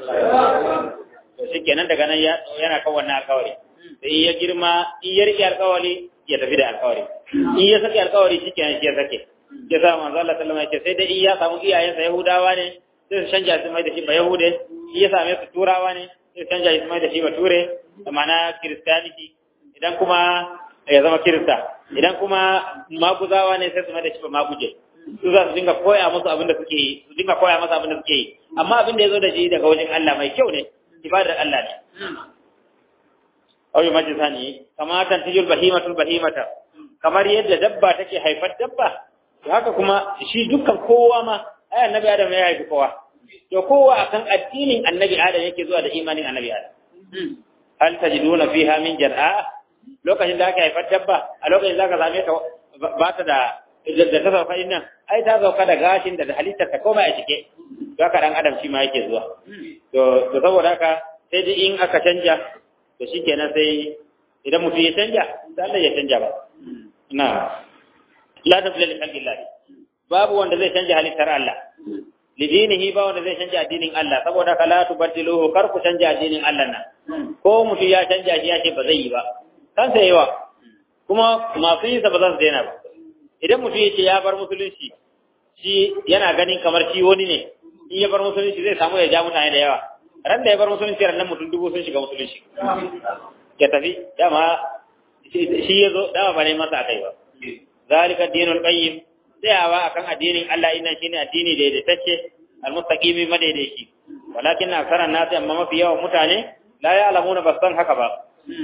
to shikenan daga nan yana kan wannan alƙawari sai ya girma in ya rike alƙawari ya tafi da alƙawari in ya saki alƙawari shikenan shi ya sake ya sa manzo Allah sallallahu alaihi wasallam ya ce sai dai in ya samu iyayensa Yahudawa ne sai su canja su mai da shi ba Yahude in ya same su Turawa ne sai su canja su mai da shi ba Ture da ma'ana Christianity idan kuma ya zama Kirista idan kuma Maguzawa ne sai su mai da shi ba Maguje su za su dinga koya musu abin da suke yi su dinga koya masa abin da suke yi amma abin da ya zo da shi daga wajen Allah mai kyau ne ibadar Allah ne awi majisani kama tantijul bahimata kamar yadda dabba take haifar dabba to haka kuma shi dukkan kowa ma ai annabi Adam ya haifi kowa to kowa akan addinin annabi Adam yake zuwa da imanin annabi Adam hal tajiduna fiha min jar'a lokacin da aka haifar dabba a lokacin zaka same ta ba ta da ta sauka nan ai ta sauka da gashin da halittar ta koma a cike haka dan Adam shi ma yake zuwa to saboda haka sai dai in aka canja to shikenan sai idan mutum ya canja sai Allah ya canja ba na la tabdila li khalqillah babu wanda zai canja halittar Allah li dinihi ba wanda zai canja addinin Allah saboda ka la tubaddiluhu kar ku canja addinin Allah nan ko mutum ya canja shi ya ce ba zai yi ba kan sai yawa kuma masu yin sa ba za su daina ba idan mutum ya ce ya bar musulunci shi yana ganin kamar shi wani ne in ya bar musulunci zai samu ya ja mutane da yawa ran da ya bar musulunci ran nan mutum 1000 sun shiga musulunci ya tafi dama shi ya zo dama ba ne masa akai ba zalika dinul qayyim tsayawa akan addinin Allah inna shine addini da ya tace almustaqimi madaidaici walakin aksaran nasi amma mafi yawan mutane la ya'lamuna basan haka ba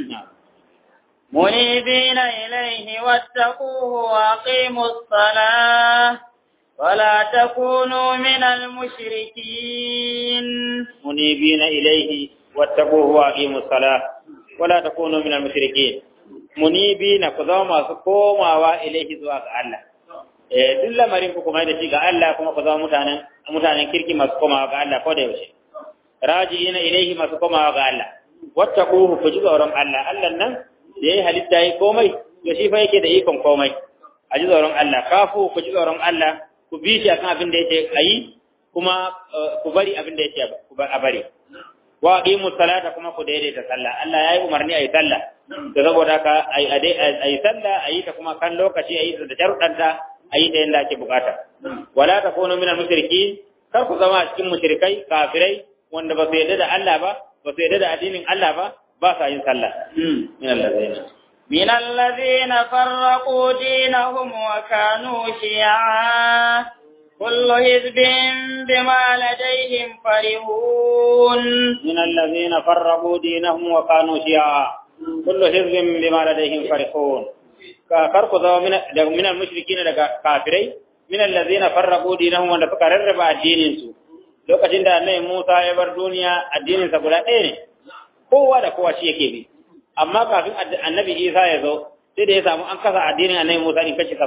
منيبين إليه واتقوه وأقيموا الصلاة ولا تكونوا من المشركين منيبين إليه واتقوه وأقيموا الصلاة ولا تكونوا من المشركين منيبين كذوما سكوما وإليه زواج الله duk lamarin ku kuma da shi ga Allah kuma ku zama mutanen kirki masu komawa ga Allah ko da yaushe raji'ina ilaihi masu komawa ga Allah wattaquhu ku ji tsoron Allah Allah nan da yayi halitta yayi komai to shi fa yake da ikon komai a ji tsoron Allah kafu ku ji tsoron Allah ku bi shi akan abin da yake ayi kuma ku bari abin da yake a bari wa aqimu salata kuma ku daidaita sallah Allah yayi umarni ayi sallah da saboda ka ayi sallah ayi ta kuma kan lokaci ayi da sharuɗanta ayi da yanda ake bukata wala takunu minal mushrikin kar ku zama cikin mushrikai kafirai wanda ba su yarda da Allah ba ba su yarda da addinin Allah ba ba sa yin sallah min allazina من الذين فرقوا دينهم وكانوا شيعا كل حزب بما لديهم فرحون من الذين فرقوا دينهم وكانوا شيعا كل حزب بما لديهم فرحون كفرق ذو من المشركين كافرين من الذين فرقوا دينهم وان فكرر الدين سو lokacin da Annabi Musa ya bar duniya addinin sa guda ɗaya ne kowa da kowa shi yake bi amma kafin Annabi Isa ya zo sai da ya samu an kasa addinin Annabi Musa ne kace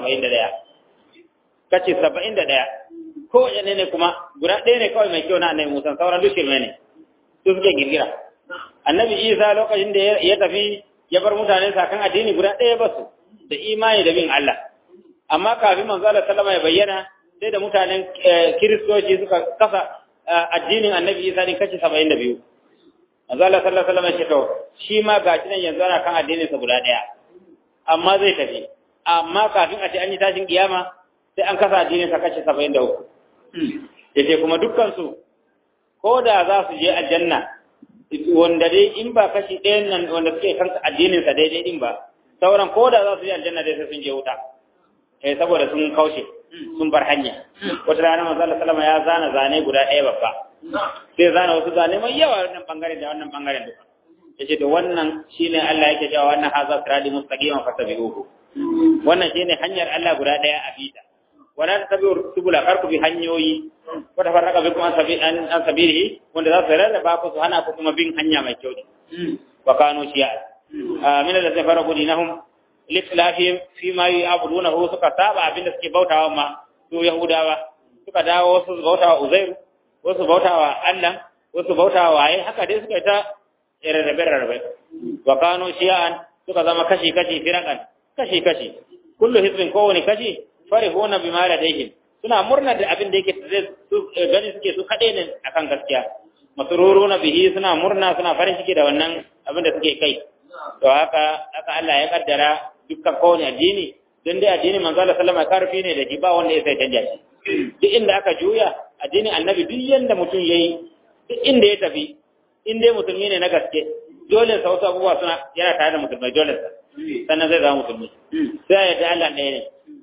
71 ko yana ne kuma guda ɗaya ne kawai mai kyau na Annabi Musa sauran duk shirme ne su suke girgira Annabi Isa lokacin da ya tafi ya bar mutane sakan addini guda ɗaya ba su da imani da bin Allah amma kafin manzo Allah sallama ya bayyana sai da mutanen kiristoci suka kasa addinin Annabi Isa ne kace 72 manzo Allah sallallahu alaihi wasallam ya ce to shi ma gashi nan yanzu ana kan addinin sa guda ɗaya amma zai tafi amma kafin a ce an yi tashin kiyama sai an kasa addinin sa kace 73 yace kuma dukkan su ko da za su je aljanna wanda dai in ba kashi ɗayan nan wanda suke kan addinin sa daidai din ba sauran ko da za su je aljanna dai sai sun je wuta saboda sun kaushe sun bar hanya wata rana manzo Allah sallama ya zana zane guda ɗaya babba sai zana wasu zane mai yawa wannan bangaren da wannan bangaren duka yace to wannan shine Allah yake cewa wannan haza sirati mustaqiman fattabi'uhu wannan shine hanyar Allah guda ɗaya a bita wala tabi'u subula karku bi hanyoyi wata farraka bikum an sabilihi wanda za su rarraba ku su hana ku kuma bin hanya mai kyau wa kanu shi'a min alladhina faraqu dinahum litlafihim fi ma ya'budunahu suka saba abinda suke bautawa ma su yahudawa suka dawo wasu bautawa Uzair wasu bautawa Allah wasu bautawa waye haka dai suka ta rarrabe wa kanu shi'an suka zama kashi firakan kashi kullu hizbin kowani kashi farihuna bima ladayhim suna murna da abin da yake gani suke su kade ne akan gaskiya masruruna bihi suna murna suna farin ciki da wannan abin da suke kai to haka Allah ya kaddara dukkan kowane addini don dai addini manzo Allah sallama karfi ne da shi ba wanda ya sai canja shi duk inda aka juya addinin annabi duk yanda mutum yayi duk inda ya tafi in dai musulmi ne na gaske dole sa wasu abubuwa suna yana tare da musulmai dole sa sannan zai zama musulmi sai ya yarda Allah ɗaya ne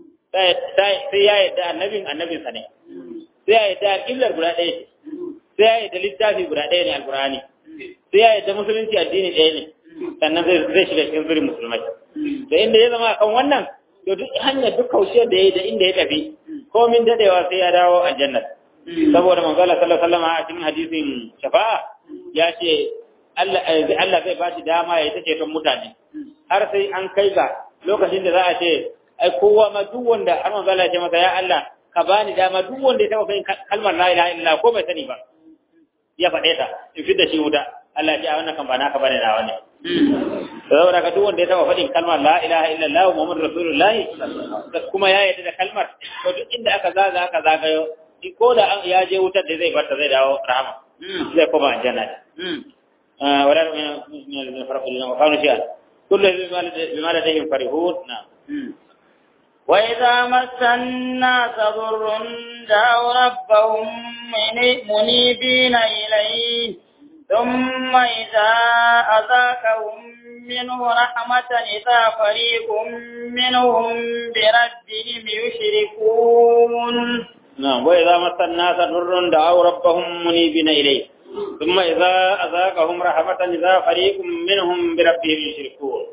sai ya yarda annabinsa ne sai ya yarda kiblar guda ɗaya ce sai ya yarda littafi guda ɗaya ne alqur'ani sai ya yarda musulunci addini ɗaya ne sannan zai shiga cikin zirin musulmai da inda ya zama kan wannan to duk hanyar duk kaushiyar da ya yi da inda ya tafi komin dadewa sai ya dawo aljanna saboda manzo Allah sallallahu alaihi wasallam a cikin hadisin shafa'a ya ce Allah zai ba shi dama ya tace ton mutane har sai an kai ga lokacin da za a ce ai kowa ma duk wanda har manzo Allah ya ce masa ya Allah ka bani dama duk wanda ya taba kai kalmar la ilaha illallah ko bai sani ba ya faɗe ta in fi da shi wuta Allah ya ce wannan kan ba naka bane na wani saboda ka duk wanda ya taba faɗin kalmar la ilaha illallah muhammadur rasulullah kuma ya yarda da kalmar to duk inda aka zagayo ko da ya je wutar da zai barta zai dawo rahama zai koma aljanna wala min farqina wa kanu shi'a kullu bima ladayhim farihun na وإذا مس الناس ضر دعوا ربهم منيبين إليه ثم إذا أذاقهم منه رحمة إذا فريق منهم بربهم يشركون نعم وإذا مس الناس ضر دعوا ربهم منيبين إليه ثم إذا أذاقهم رحمة إذا فريق منهم بربهم يشركون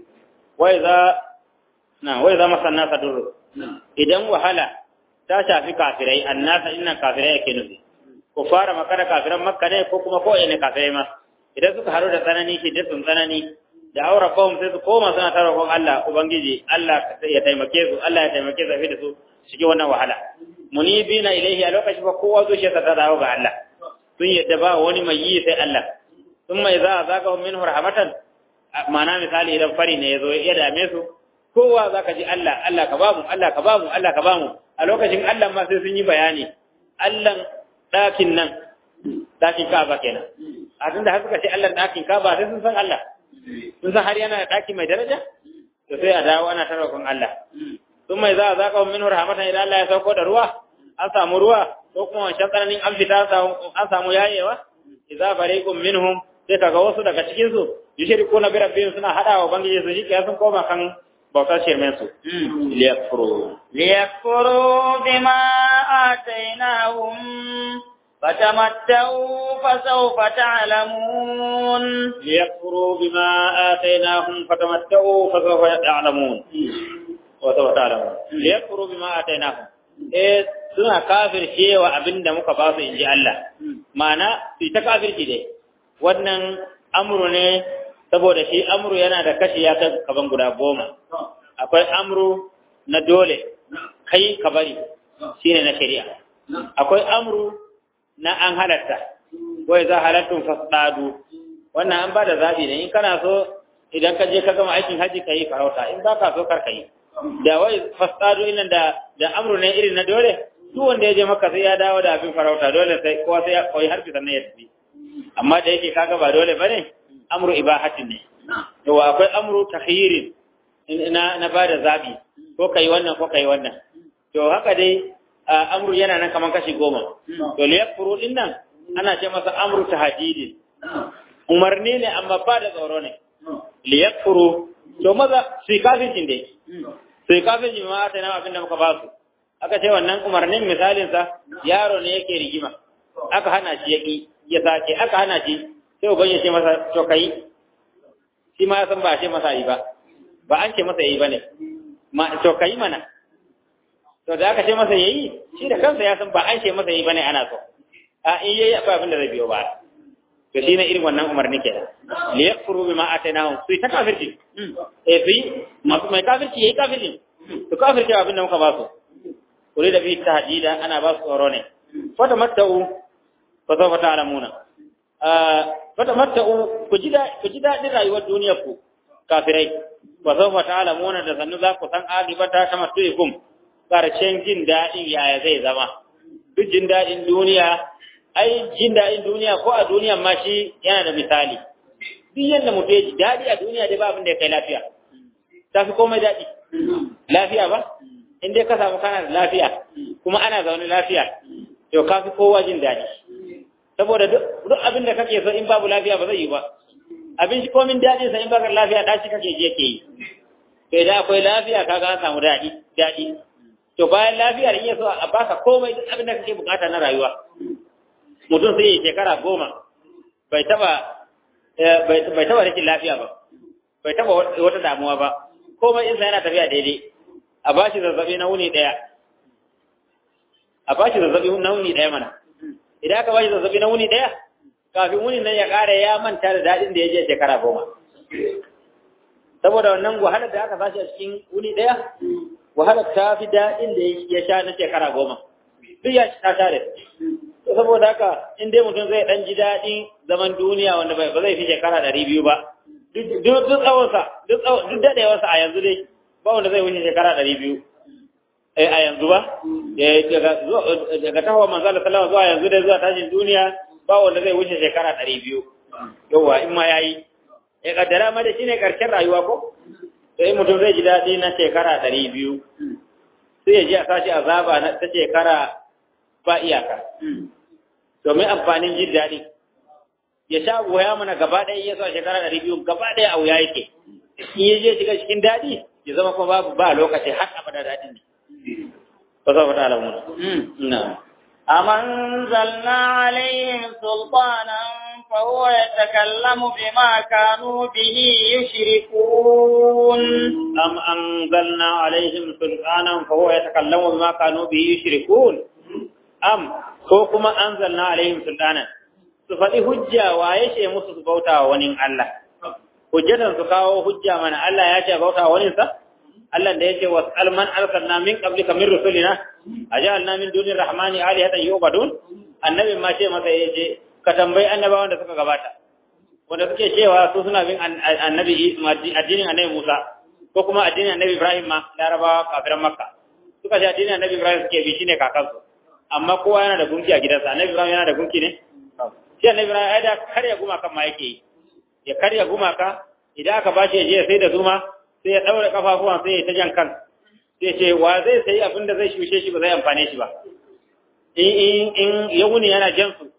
وإذا مس الناس ضر إذن وهلا تشافي كافرين الناس إن كافرين كنوزي ko fara makara kafiran makka ne ko kuma ko ina kafirai ma idan suka haru da tsanani shi da tsanani da aura kawun sai su koma suna tarakon Allah ubangiji Allah ya taimake su Allah ya taimake su da su shige wannan wahala munibina ilaihi a lokacin ba kowa zuciyarsa ta dawo ga Allah sun yadda ba wani mai yi sai Allah thumma idza azaqahum minhu rahmatan ma'ana misali idan fari ne yazo ya dame su kowa zaka ji Allah Allah ka bamu Allah ka bamu Allah ka bamu a lokacin Allah ma sai sun yi bayani Allah ɗakin nan ɗakin Ka'aba kenan a tunda har suka ce Allah ɗakin Ka'aba sai sun san Allah sun san har yana da ɗaki mai daraja to sai a dawo ana tarwakon Allah sun mai za a zaƙa min rahmatan idan Allah ya sauko da ruwa an samu ruwa ko kuma wancan tsananin an fita an samu yayewa idza fariqum minhum sai kaga wasu daga cikin su yushrikuna bi rabbihim suna hada wa bangiji su shi sun koma kan bautar shirmen su liyakfuru bima atainahum fatamattau fasawfa ta'lamun liyakfuru bima atainahum fatamattau fasawfa ta'lamun wa sawfa ta'lamun liyakfuru bima atainahum suna kafircewa abinda muka ba su inji Allah ma'ana su ta kafirci dai wannan amru ne saboda shi amru yana da kashi ya kai kaban guda 10 akwai amru na dole kai ka bari shine na shari'a akwai amru na an halatta wai za halattun fasdadu wannan an ba da zabi ne in kana so idan ka je ka gama aikin haji kai farauta in ba ka so kar kai da wai fasdadu inan da amru ne irin na dole duk wanda ya je maka sai ya dawo da abin farauta dole sai kowa sai ya koyi harfi sannan ya tafi amma da yake kaga ba dole bane amru ibahatin ne to akwai amru takhirin na bada zabi ko kai wannan ko kai wannan to haka dai amru yana nan kaman kashi 10 to liyakfuru din nan ana ce masa amru tahdidin umarni ne amma ba da tsoro ne liyakfuru to maza sai kafircin dai sai kafircin ma ta nan abinda muka ba su aka ce wannan umarnin misalin sa yaro ne yake rigima aka hana shi yaki ya sake aka hana shi sai uban ya ce masa to kai shi ma ya san ba ce masa yi ba an ce masa yi bane to kai mana to da aka ce masa yayi shi da kansa ya san ba an ce masa yi bane ana so a in yayi akwai abin da zai biyo ba to shi ne irin wannan umarni kenan li yakfuru bima atainahum su ta kafirci fi mai kafirci yayi kafirci to kafirci abin da muka ba su kuri da bi tahdida ana ba su tsoro ne fata matta'u fa sawfa ta'lamuna fata matta'u ku ji daɗin rayuwar duniyar ku kafirai fa sawfa ta'lamuna da sannu za ku san agibata ta matuikum karshen jin daɗin yaya zai zama duk jin daɗin duniya jin daɗin duniya ko a duniyan ma shi yana da misali duk yanda mutum ya ji daɗi a duniya dai ba abin da ya kai lafiya ta fi komai daɗi lafiya ba in dai ka samu kana da lafiya kuma ana zaune lafiya to ka fi kowa jin daɗi saboda duk abin da kake so in babu lafiya ba zai yi ba abin shi komin daɗin sa in baka lafiya ɗaci kake je ke yi to idan akwai lafiya kaga an samu daɗi to bayan lafiyar in ya so a baka komai duk abin da kake bukata na rayuwa mutum sai ya shekara 10 bai taba rikin lafiya ba bai taba wata damuwa ba komai insa yana tafiya daidai a bashi zazzabi na wuni daya mana idan aka bashi zazzabi na wuni daya kafin wuni nan ya kare ya manta da dadin da ya je shekara 10 saboda wannan wahalar da aka sashi a cikin wuni daya wahalar ta fi dadin da ya sha na shekara 10 duk ya ta tare to saboda haka in dai mutum zai dan ji dadin zaman duniya wanda ba zai fi shekara 200 ba duk tsawonsa duk dadewarsa a yanzu dai ba wanda zai wuce shekara 200 a yanzu ba daga tahawa manzo Allah sallallahu zuwa yanzu dai zuwa tashin duniya ba wanda zai wuce shekara 200 yawa in ma yayi ya kaddara ma da shine karshen rayuwa ko sai mutum zai ji dadi na shekara 200 sai ya ji a sashi azaba na ta shekara ba iyaka domin amfanin jin daɗi ya sha wuya mana gaba ɗaya ya sa shekara 200 gaba ɗaya a wuya yake in ya je shiga cikin daɗi ya zama kuma babu ba lokaci har abada daɗin ne ba sa fata alamun na أمنزلنا عليهم سلطانا فهو يتكلم بما كانوا به يشركون أم أنزلنا عليهم سلطانا فهو يتكلم بما كانوا به يشركون أم كوكما أنزلنا عليهم سلطانا سفدي حجة وعيشة مصر بوتا ونين الله حجة سكاو حجة من الله يشاء بوتا ونين Allah da yake wasal man arsalna min qablika min rusulina ajalna min dunir rahmani alihatan yubadun annabi ma ce masa yaje ka tambayi annabawan da suka gabata wanda suke cewa su suna bin annabi addinin annabi Musa ko kuma addinin annabi Ibrahim ma larabawa kafiran makka suka ce addinin annabi Ibrahim suke bi shine kakansu amma kowa yana da gunki a gidansa annabi Ibrahim yana da gunki ne shi annabi Ibrahim ai da karya gumaka ma yake ya karya gumaka idan aka bashi ya je sai da zuma sai ya daure kafafuwan sai ya ta jan kan sai ce wa zai sai abin da zai shushe shi ba zai amfane shi ba in ya wuni yana jan su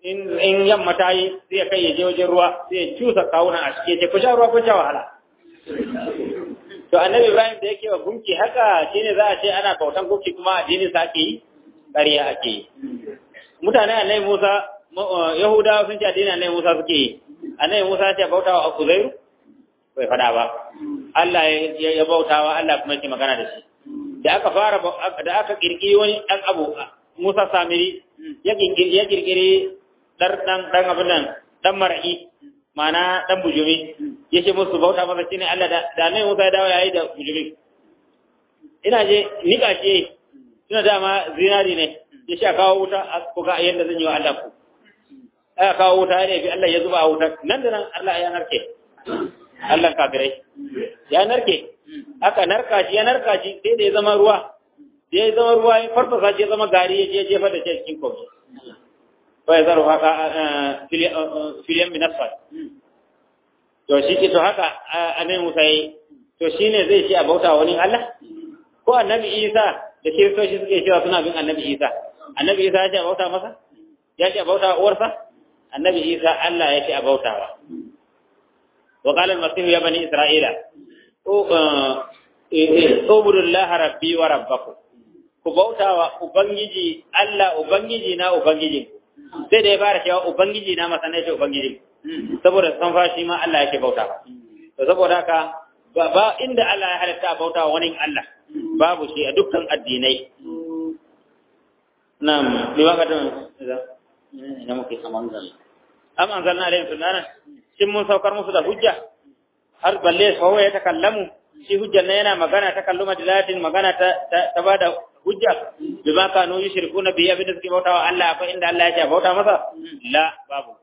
in yamma ta yi sai ya kai ya je wajen ruwa sai ya cusa kawuna a cike ce ku sha ruwa ku sha wahala to annabi Ibrahim da yake wa gunki haka shine za a ce ana bautan gunki kuma addinin sa ake yi ƙarya ake yi mutane annabi Musa Yahudawa sun ce addinin annabi Musa suke yi annabi Musa ya ce bautawa Uzairu bai fada ba Allah ya bautawa Allah kuma yake magana da shi da aka kirkiri wani dan abu Musa Samiri ya kirkiri dan abin nan dan mar'i mana dan bujumi yace musu bauta masa shine Allah da ne Musa ya dawo yayi da bujumi ina je nika ce ina dama zinari ne yace a kawo wuta ko ga yanda zan yi wa Allah ku aka kawo wuta ne bi Allah ya zuba a wuta nan da nan Allah ya narke Allah kafirai ya narke aka narka shi ya narka shi sai da ya zama ruwa ya farfasa shi ya zama gari ya jefa da shi cikin kofi fa ya zaru haka filiyan min asfal to shi ke to haka annabi Musa yi to shine zai ce a bauta wani Allah ko annabi Isa da kiristoci suke cewa suna bin annabi Isa annabi Isa ya ce a bauta masa ya ce a bauta uwarsa annabi Isa Allah ya ce a bautawa wa qala al-masih ya bani isra'ila ubudullaha rabbi wa rabbakum ku bautawa ubangiji Allah ubangiji na ubangiji sai da ya fara cewa ubangiji na masana ce ubangiji saboda san fashi ma Allah yake bauta to saboda haka ba inda Allah ya halitta bauta wani Allah babu shi a dukkan addinai na'am liwa ka da muke anzalna alayhim sunana shin mun saukar musu da hujja har balle sawa ya takallamu shi hujjar ne yana magana takalluma dilatin magana ta bada hujja bima kanu yushrikuna bi abin da suke bautawa Allah akwai inda Allah ya ce bauta masa la babu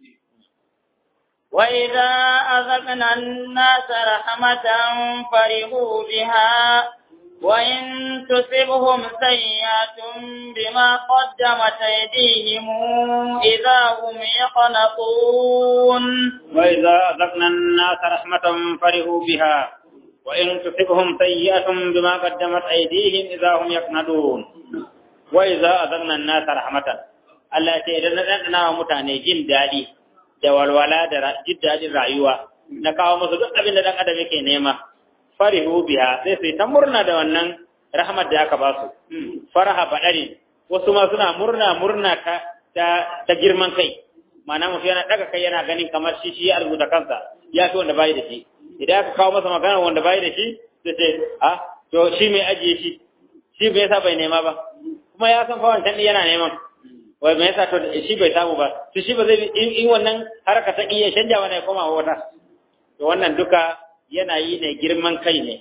wa idza azaqna an-nasa rahmatan farihu biha wa in tusibhum sayyi'atun bima qaddamat aydihim idza hum yaqnatun wa idza azaqna an-nasa rahmatan farihu biha وإن تصبهم سيئة بما قدمت أيديهم إذا هم يقنطون وإذا أذقنا الناس رحمة الله تيدنا ومتاني جن دادي da walwala da jin dadin rayuwa na kawo musu duk abin da dan adam yake nema farihu biha sai sai ta murna da wannan rahmat da aka ba su faraha badari wasu ma suna murna ta girman kai ma'ana mutum yana daga kai yana ganin kamar shi ya rubuta kansa ya fi wanda bai da shi idan aka kawo masa magana wanda bai da shi sai ce to shi mai ajiye shi bai yasa bai nema ba kuma ya san fa wancan yana neman wai me yasa to shi bai samu ba to shi ba zai in wannan haraka ta iya canja wani ya koma wata to wannan duka yana yi ne girman kai ne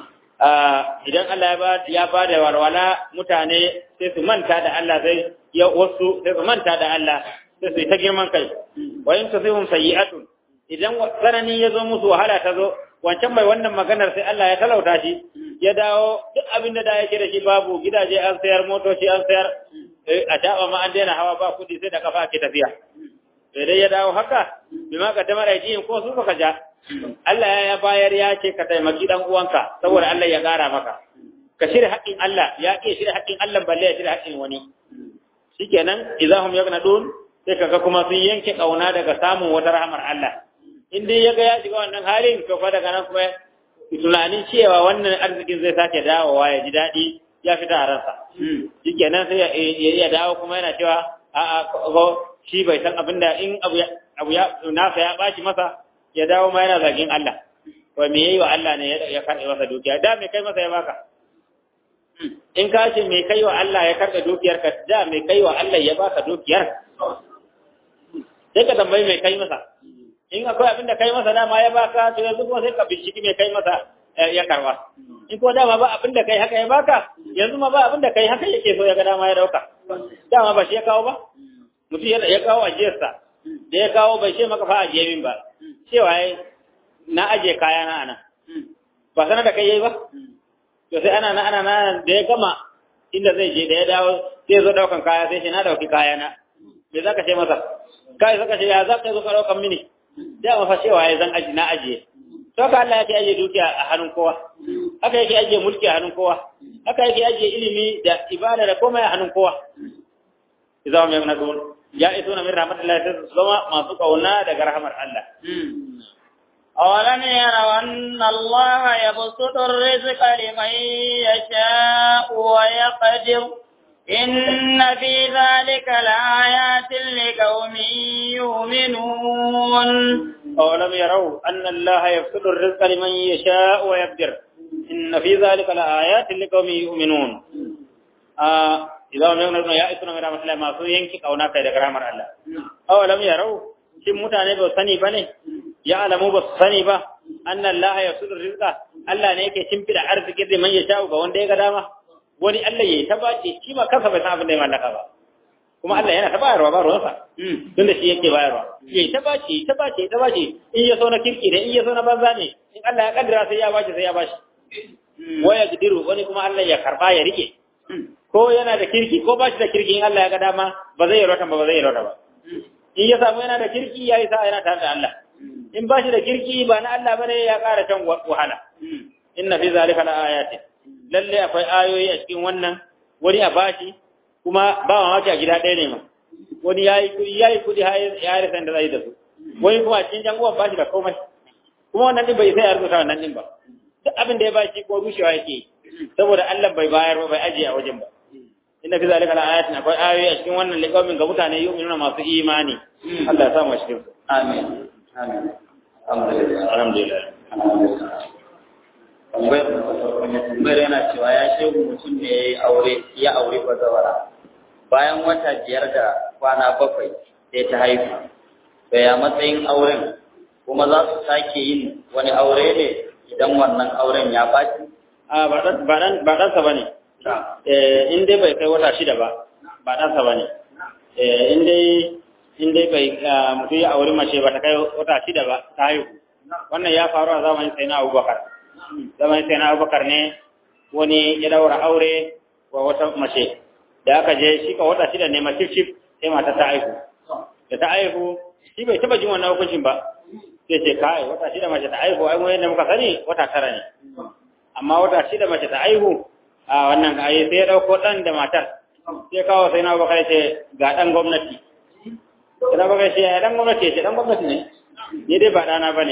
idan Allah ya ba da walwala mutane sai su manta da Allah sai su manta da Allah sai su ta girman kai wa in tusihum sayi'atun idan tsanani ya zo musu wahala ta zo wancan mai wannan maganar sai Allah ya talauta shi ya dawo duk abin da yake da shi babu gidaje an sayar motoci an sayar a taba ma an daina hawa ba kudi sai da kafa ake tafiya sai dai ya dawo haka bima ka damar ajiyin ko su ka ja Allah ya bayar ya ce ka taimaki dan uwanka saboda Allah ya gara maka ka shirya haƙƙin Allah ya ke shirya haƙƙin Allah balle ya shirya haƙƙin wani shikenan idahum yaqnadun sai kaga kuma sun yanke kauna daga samun wata rahmar Allah in dai yaga ya shiga wannan halin to fa daga nan kuma tunanin cewa wannan arzikin zai sake dawowa ya ji daɗi ya fita a ransa shikenan sai ya dawo kuma yana cewa ko shi bai san abinda in abu ya nasa ya bashi masa ya dawo ma yana zagin Allah to me yayi wa Allah ne ya karɓe masa dukiya da me kai masa ya baka in ka ce me kai wa Allah ya karɓe dukiyar ka da me kai wa Allah ya baka dukiyar sai ka tambayi me kai masa in akwai abin da kai masa dama ya baka to yanzu kuma sai ka binciki me kai masa ya karba in ko dama ba abin da kai haka ya baka yanzu ma ba abin da kai haka yake so ya ga dama ya dauka dama ba shi ya kawo ba mutum ya kawo ajiyarsa da ya kawo bai ce maka fa ajiye min ba cewa na ajiye kaya na anan ba sanar da kai yayi ba to sai ana da ya gama inda zai je da ya dawo sai zo daukan kaya sai shi na dauki kaya na me zaka ce masa kai zaka ce ya zaka zo ka daukan mini da mafa cewa ya zan aji na ajiye to haka Allah yake ajiye dukiya a hannun kowa haka yake ajiye mulki a hannun kowa haka yake ajiye ilimi da ibada da komai a hannun kowa idza hum yaqnatun ya ituna min rahmatillahi zama masu kauna daga rahmar Allah أولم يروا أن الله يبسط الرزق لمن يشاء ويقدر إن في ذلك لآيات لقوم يؤمنون أولم يروا أن الله يبسط الرزق لمن يشاء ويقدر إن في ذلك لآيات لقوم يؤمنون إذا هم يقولون يا إسنا من رحمة الله ما سوينك أو نافع رحمة الله أولم يروا شم متعني بسني بني يعلموا بسني با أن الله يبسط الرزق الله نيكي شمبي الأرض كده من يشاء وقوان ديك داما wani Allah ya tabace shi ma kansa bai san abin da ya mallaka ba kuma Allah yana ta bayarwa ba ruwansa tunda shi yake bayarwa ya tabace in ya so na kirki ne in ya so na banza ne in Allah ya kaddara sai ya bashi waya gidiru wani kuma Allah ya karba ya rike ko yana da kirki ko bashi da kirki in Allah ya ga dama ba zai rota ba in ya samu yana da kirki yayi sa yana tare da Allah in bashi da kirki ba na Allah bane ya ƙara can wahala inna fi zalika la ayatin lalle akwai ayoyi a cikin wannan wani a bashi kuma ba mamaki a gida ɗaya ne ma wani yayi kudi ya rasa da zai da su wani kuma a cikin janguwan bashi da komai kuma wannan din bai sai a rubuta wannan din ba duk abin da ya bashi ko rushewa yake saboda Allah bai bayar ba bai ajiye a wajen ba inna fi zalika la ayatin akwai ayoyi a cikin wannan liqaumin ga mutane yu'minuna masu imani Allah ya sa mu cikin su amin alhamdulillah tambayar yana cewa ya shehu mutum ne ya aure bazawara bayan wata 5 da kwana 7 sai ta haihu da ya matsayin auren kuma za su sake yin wani aure ne idan wannan auren ya baci ba ɗansa ba ne in dai bai kai wata 6 ba ɗansa ba ne in dai bai mutum ya aure mace ba ta kai wata 6 ba ta haihu wannan ya faru a zamanin sai na Abubakar zaman sai na Abubakar ne wani ya daura aure wa wata mace da aka je shi ka wata 6 ne mace cif sai mata ta aihu da ta aihu shi bai taba jin wannan hukuncin ba sai ce kai wata 6 mace ta aihu ai mu yanda muka sani wata 9 ne amma wata 6 mace ta aihu a wannan ai sai ya dauko dan da matar sai kawo sai na Abubakar ce ga dan gwamnati sai na Abubakar ce dan gwamnati ce dan gwamnati ne ni dai ba dana bane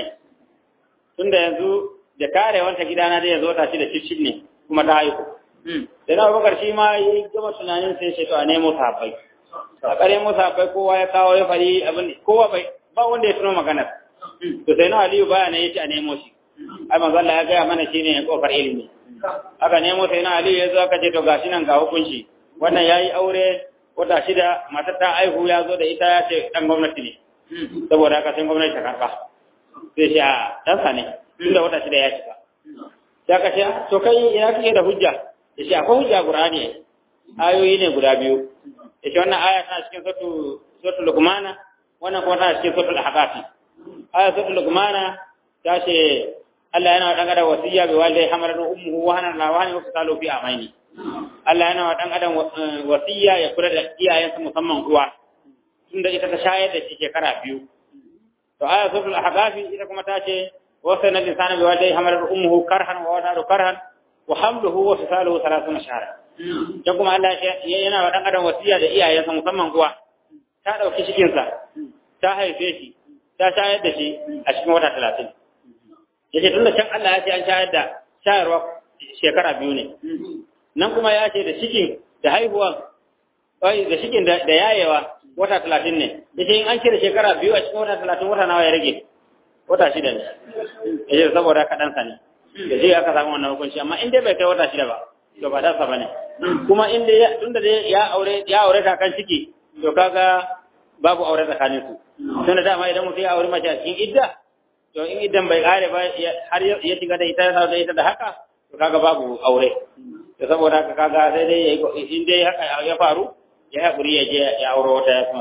tunda yanzu da kare wanta gidana da yanzu wata 6 cif ne kuma ta haihu sai na Abubakar shi ma yi gama tunanin sai shi to a nemo sahabbai a kare mu sahabbai kowa ya kawo ya fari abin kowa bai ba wanda ya tuno maganar to sai na Aliyu baya ne yace a nemo shi ai manzo Allah ya ga mana shine kofar ilimi aka nemo sai na Aliyu yazo aka ce to gashi nan ga hukunci wannan yayi aure wata 6 matar ta aihu ya zo da ita ya ce dan gwamnati ne saboda haka sai gwamnati ta karba sai shi a dan sa ne tunda wata 6 ya shiga sai ka ce to kai ina kike da hujja yace akwai hujja Qur'ani ayoyi ne guda biyu yace wannan aya tana cikin suratul Luqman wannan kuma tana cikin suratul Ahqaf aya suratul Luqman ta ce Allah yana dan adam wasiya bi walidai hamalatu ummuhu wa hanan la wa hanan wasalu fi amaini Allah yana dan adam wasiya ya kula da iyayensa musamman uwa tunda ita ta shayar da shi shekara 2 to aya suratul Ahqaf ita kuma ta ce وصلنا الإنسان بوالديه حملته أمه كرها ووضعه كرها وحمله وفصاله 30 شهرا يقوم الله yana wa dan adam wasiya da iyayensa musamman uwa ta dauki cikin sa ta haife shi ta shayar da shi a cikin wata 30 yace tunda can Allah ya ce an shayar da shayarwa shekara 2 ne nan kuma ya ce da cikin da haihuwa da cikin da yayewa wata 30 ne yace in an cire shekara 2 a cikin wata 30 wata nawa ya rage wata 6 ne yace saboda kadan sa ne yace aka samu wannan hukunci amma in dai bai kai wata 6 ba to ba dasa bane kuma in dai tunda dai ya aure ta kan ciki to kaga babu aure tsakanin su tunda dama idan mutum ya aure mace a cikin idda to in iddan bai kare ba har ya shiga da ita ya da ita da haka to kaga babu aure to saboda haka kaga sai dai in dai haka ya faru ya haƙuri ya je ya aure wata ya kuma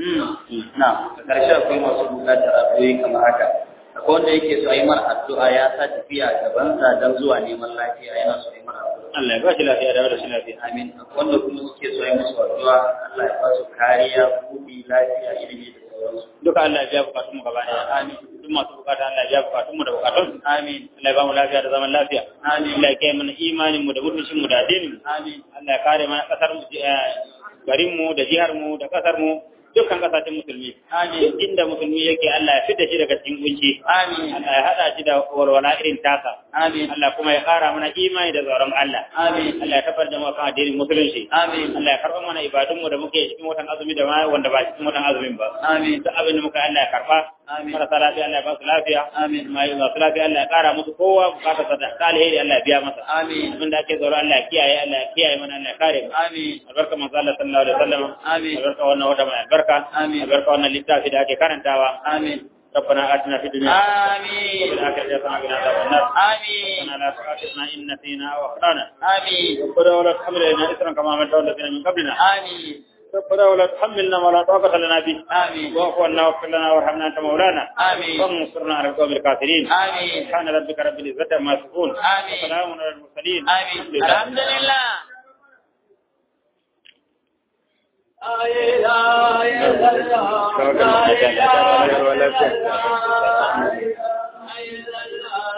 na karshe akwai masu bukatar addu'o'i kamar haka akwai wanda yake so a yi mara addu'a ya sa tafiya gabansa don zuwa neman lafiya yana so a yi mara addu'a. Allah ya ba shi lafiya da wada shi lafiya. Amin. Akwai wanda kuma suke so a yi musu addu'a Allah ya ba su kariya, buɗi, lafiya, ilimi da sauransu. Duka Allah ya biya bukatun mu gaba ɗaya. Amin. Duk masu bukata Allah ya biya bukatun mu da bukatun. Amin. Allah ya ba mu lafiya da zaman lafiya. Amin. Allah ya kai mana imanin mu da mutuncin mu da addinin mu. Amin. Allah ya kare mana kasar mu garinmu da jiharmu da ƙasarmu dukkan kasashen musulmi. Amin. Inda musulmi yake Allah ya fidda shi daga cikin kunci. Amin. Allah ya hada shi da walwala irin taka. Amin. Allah kuma ya kara mana imani da tsoron Allah. Amin. Allah ya tabbatar da mu kan addinin musulunci. Amin. Allah ya karba mana ibadunmu da muke cikin watan azumi da ma wanda ba cikin watan azumin ba. Amin. Duk abin da muka Allah ya karba. Amin. Marasa lafiya Allah ya ba su lafiya. Amin. Mai masu lafiya Allah ya kara musu kowa bukatarsa da alheri Allah ya biya masa. Amin. Abin da ake tsoro Allah ya kiyaye mana Allah ya kare mu. Amin. Albarka manzo Allah sallallahu alaihi wasallam. Amin. Albarka wannan wata mai albarka. Amin. Albarka wannan littafi da ake karantawa. Amin. ربنا آتنا في الدنيا آمين. وفي الآخرة حسنة وقنا عذاب النار. آمين. ربنا لا تؤاخذنا إن نسينا أو أخطأنا. آمين. ربنا ولا تحمل علينا إصرا كما حملته على الذين من قبلنا. آمين. ربنا ولا تحملنا ما لا طاقة لنا به. آمين. واعف عنا واغفر لنا وارحمنا أنت مولانا. آمين. وانصرنا على القوم الكافرين. آمين. سبحان ربك رب العزة عما يصفون. آمين. وسلام على المرسلين. آمين. الحمد لله. لا إله إلا الله.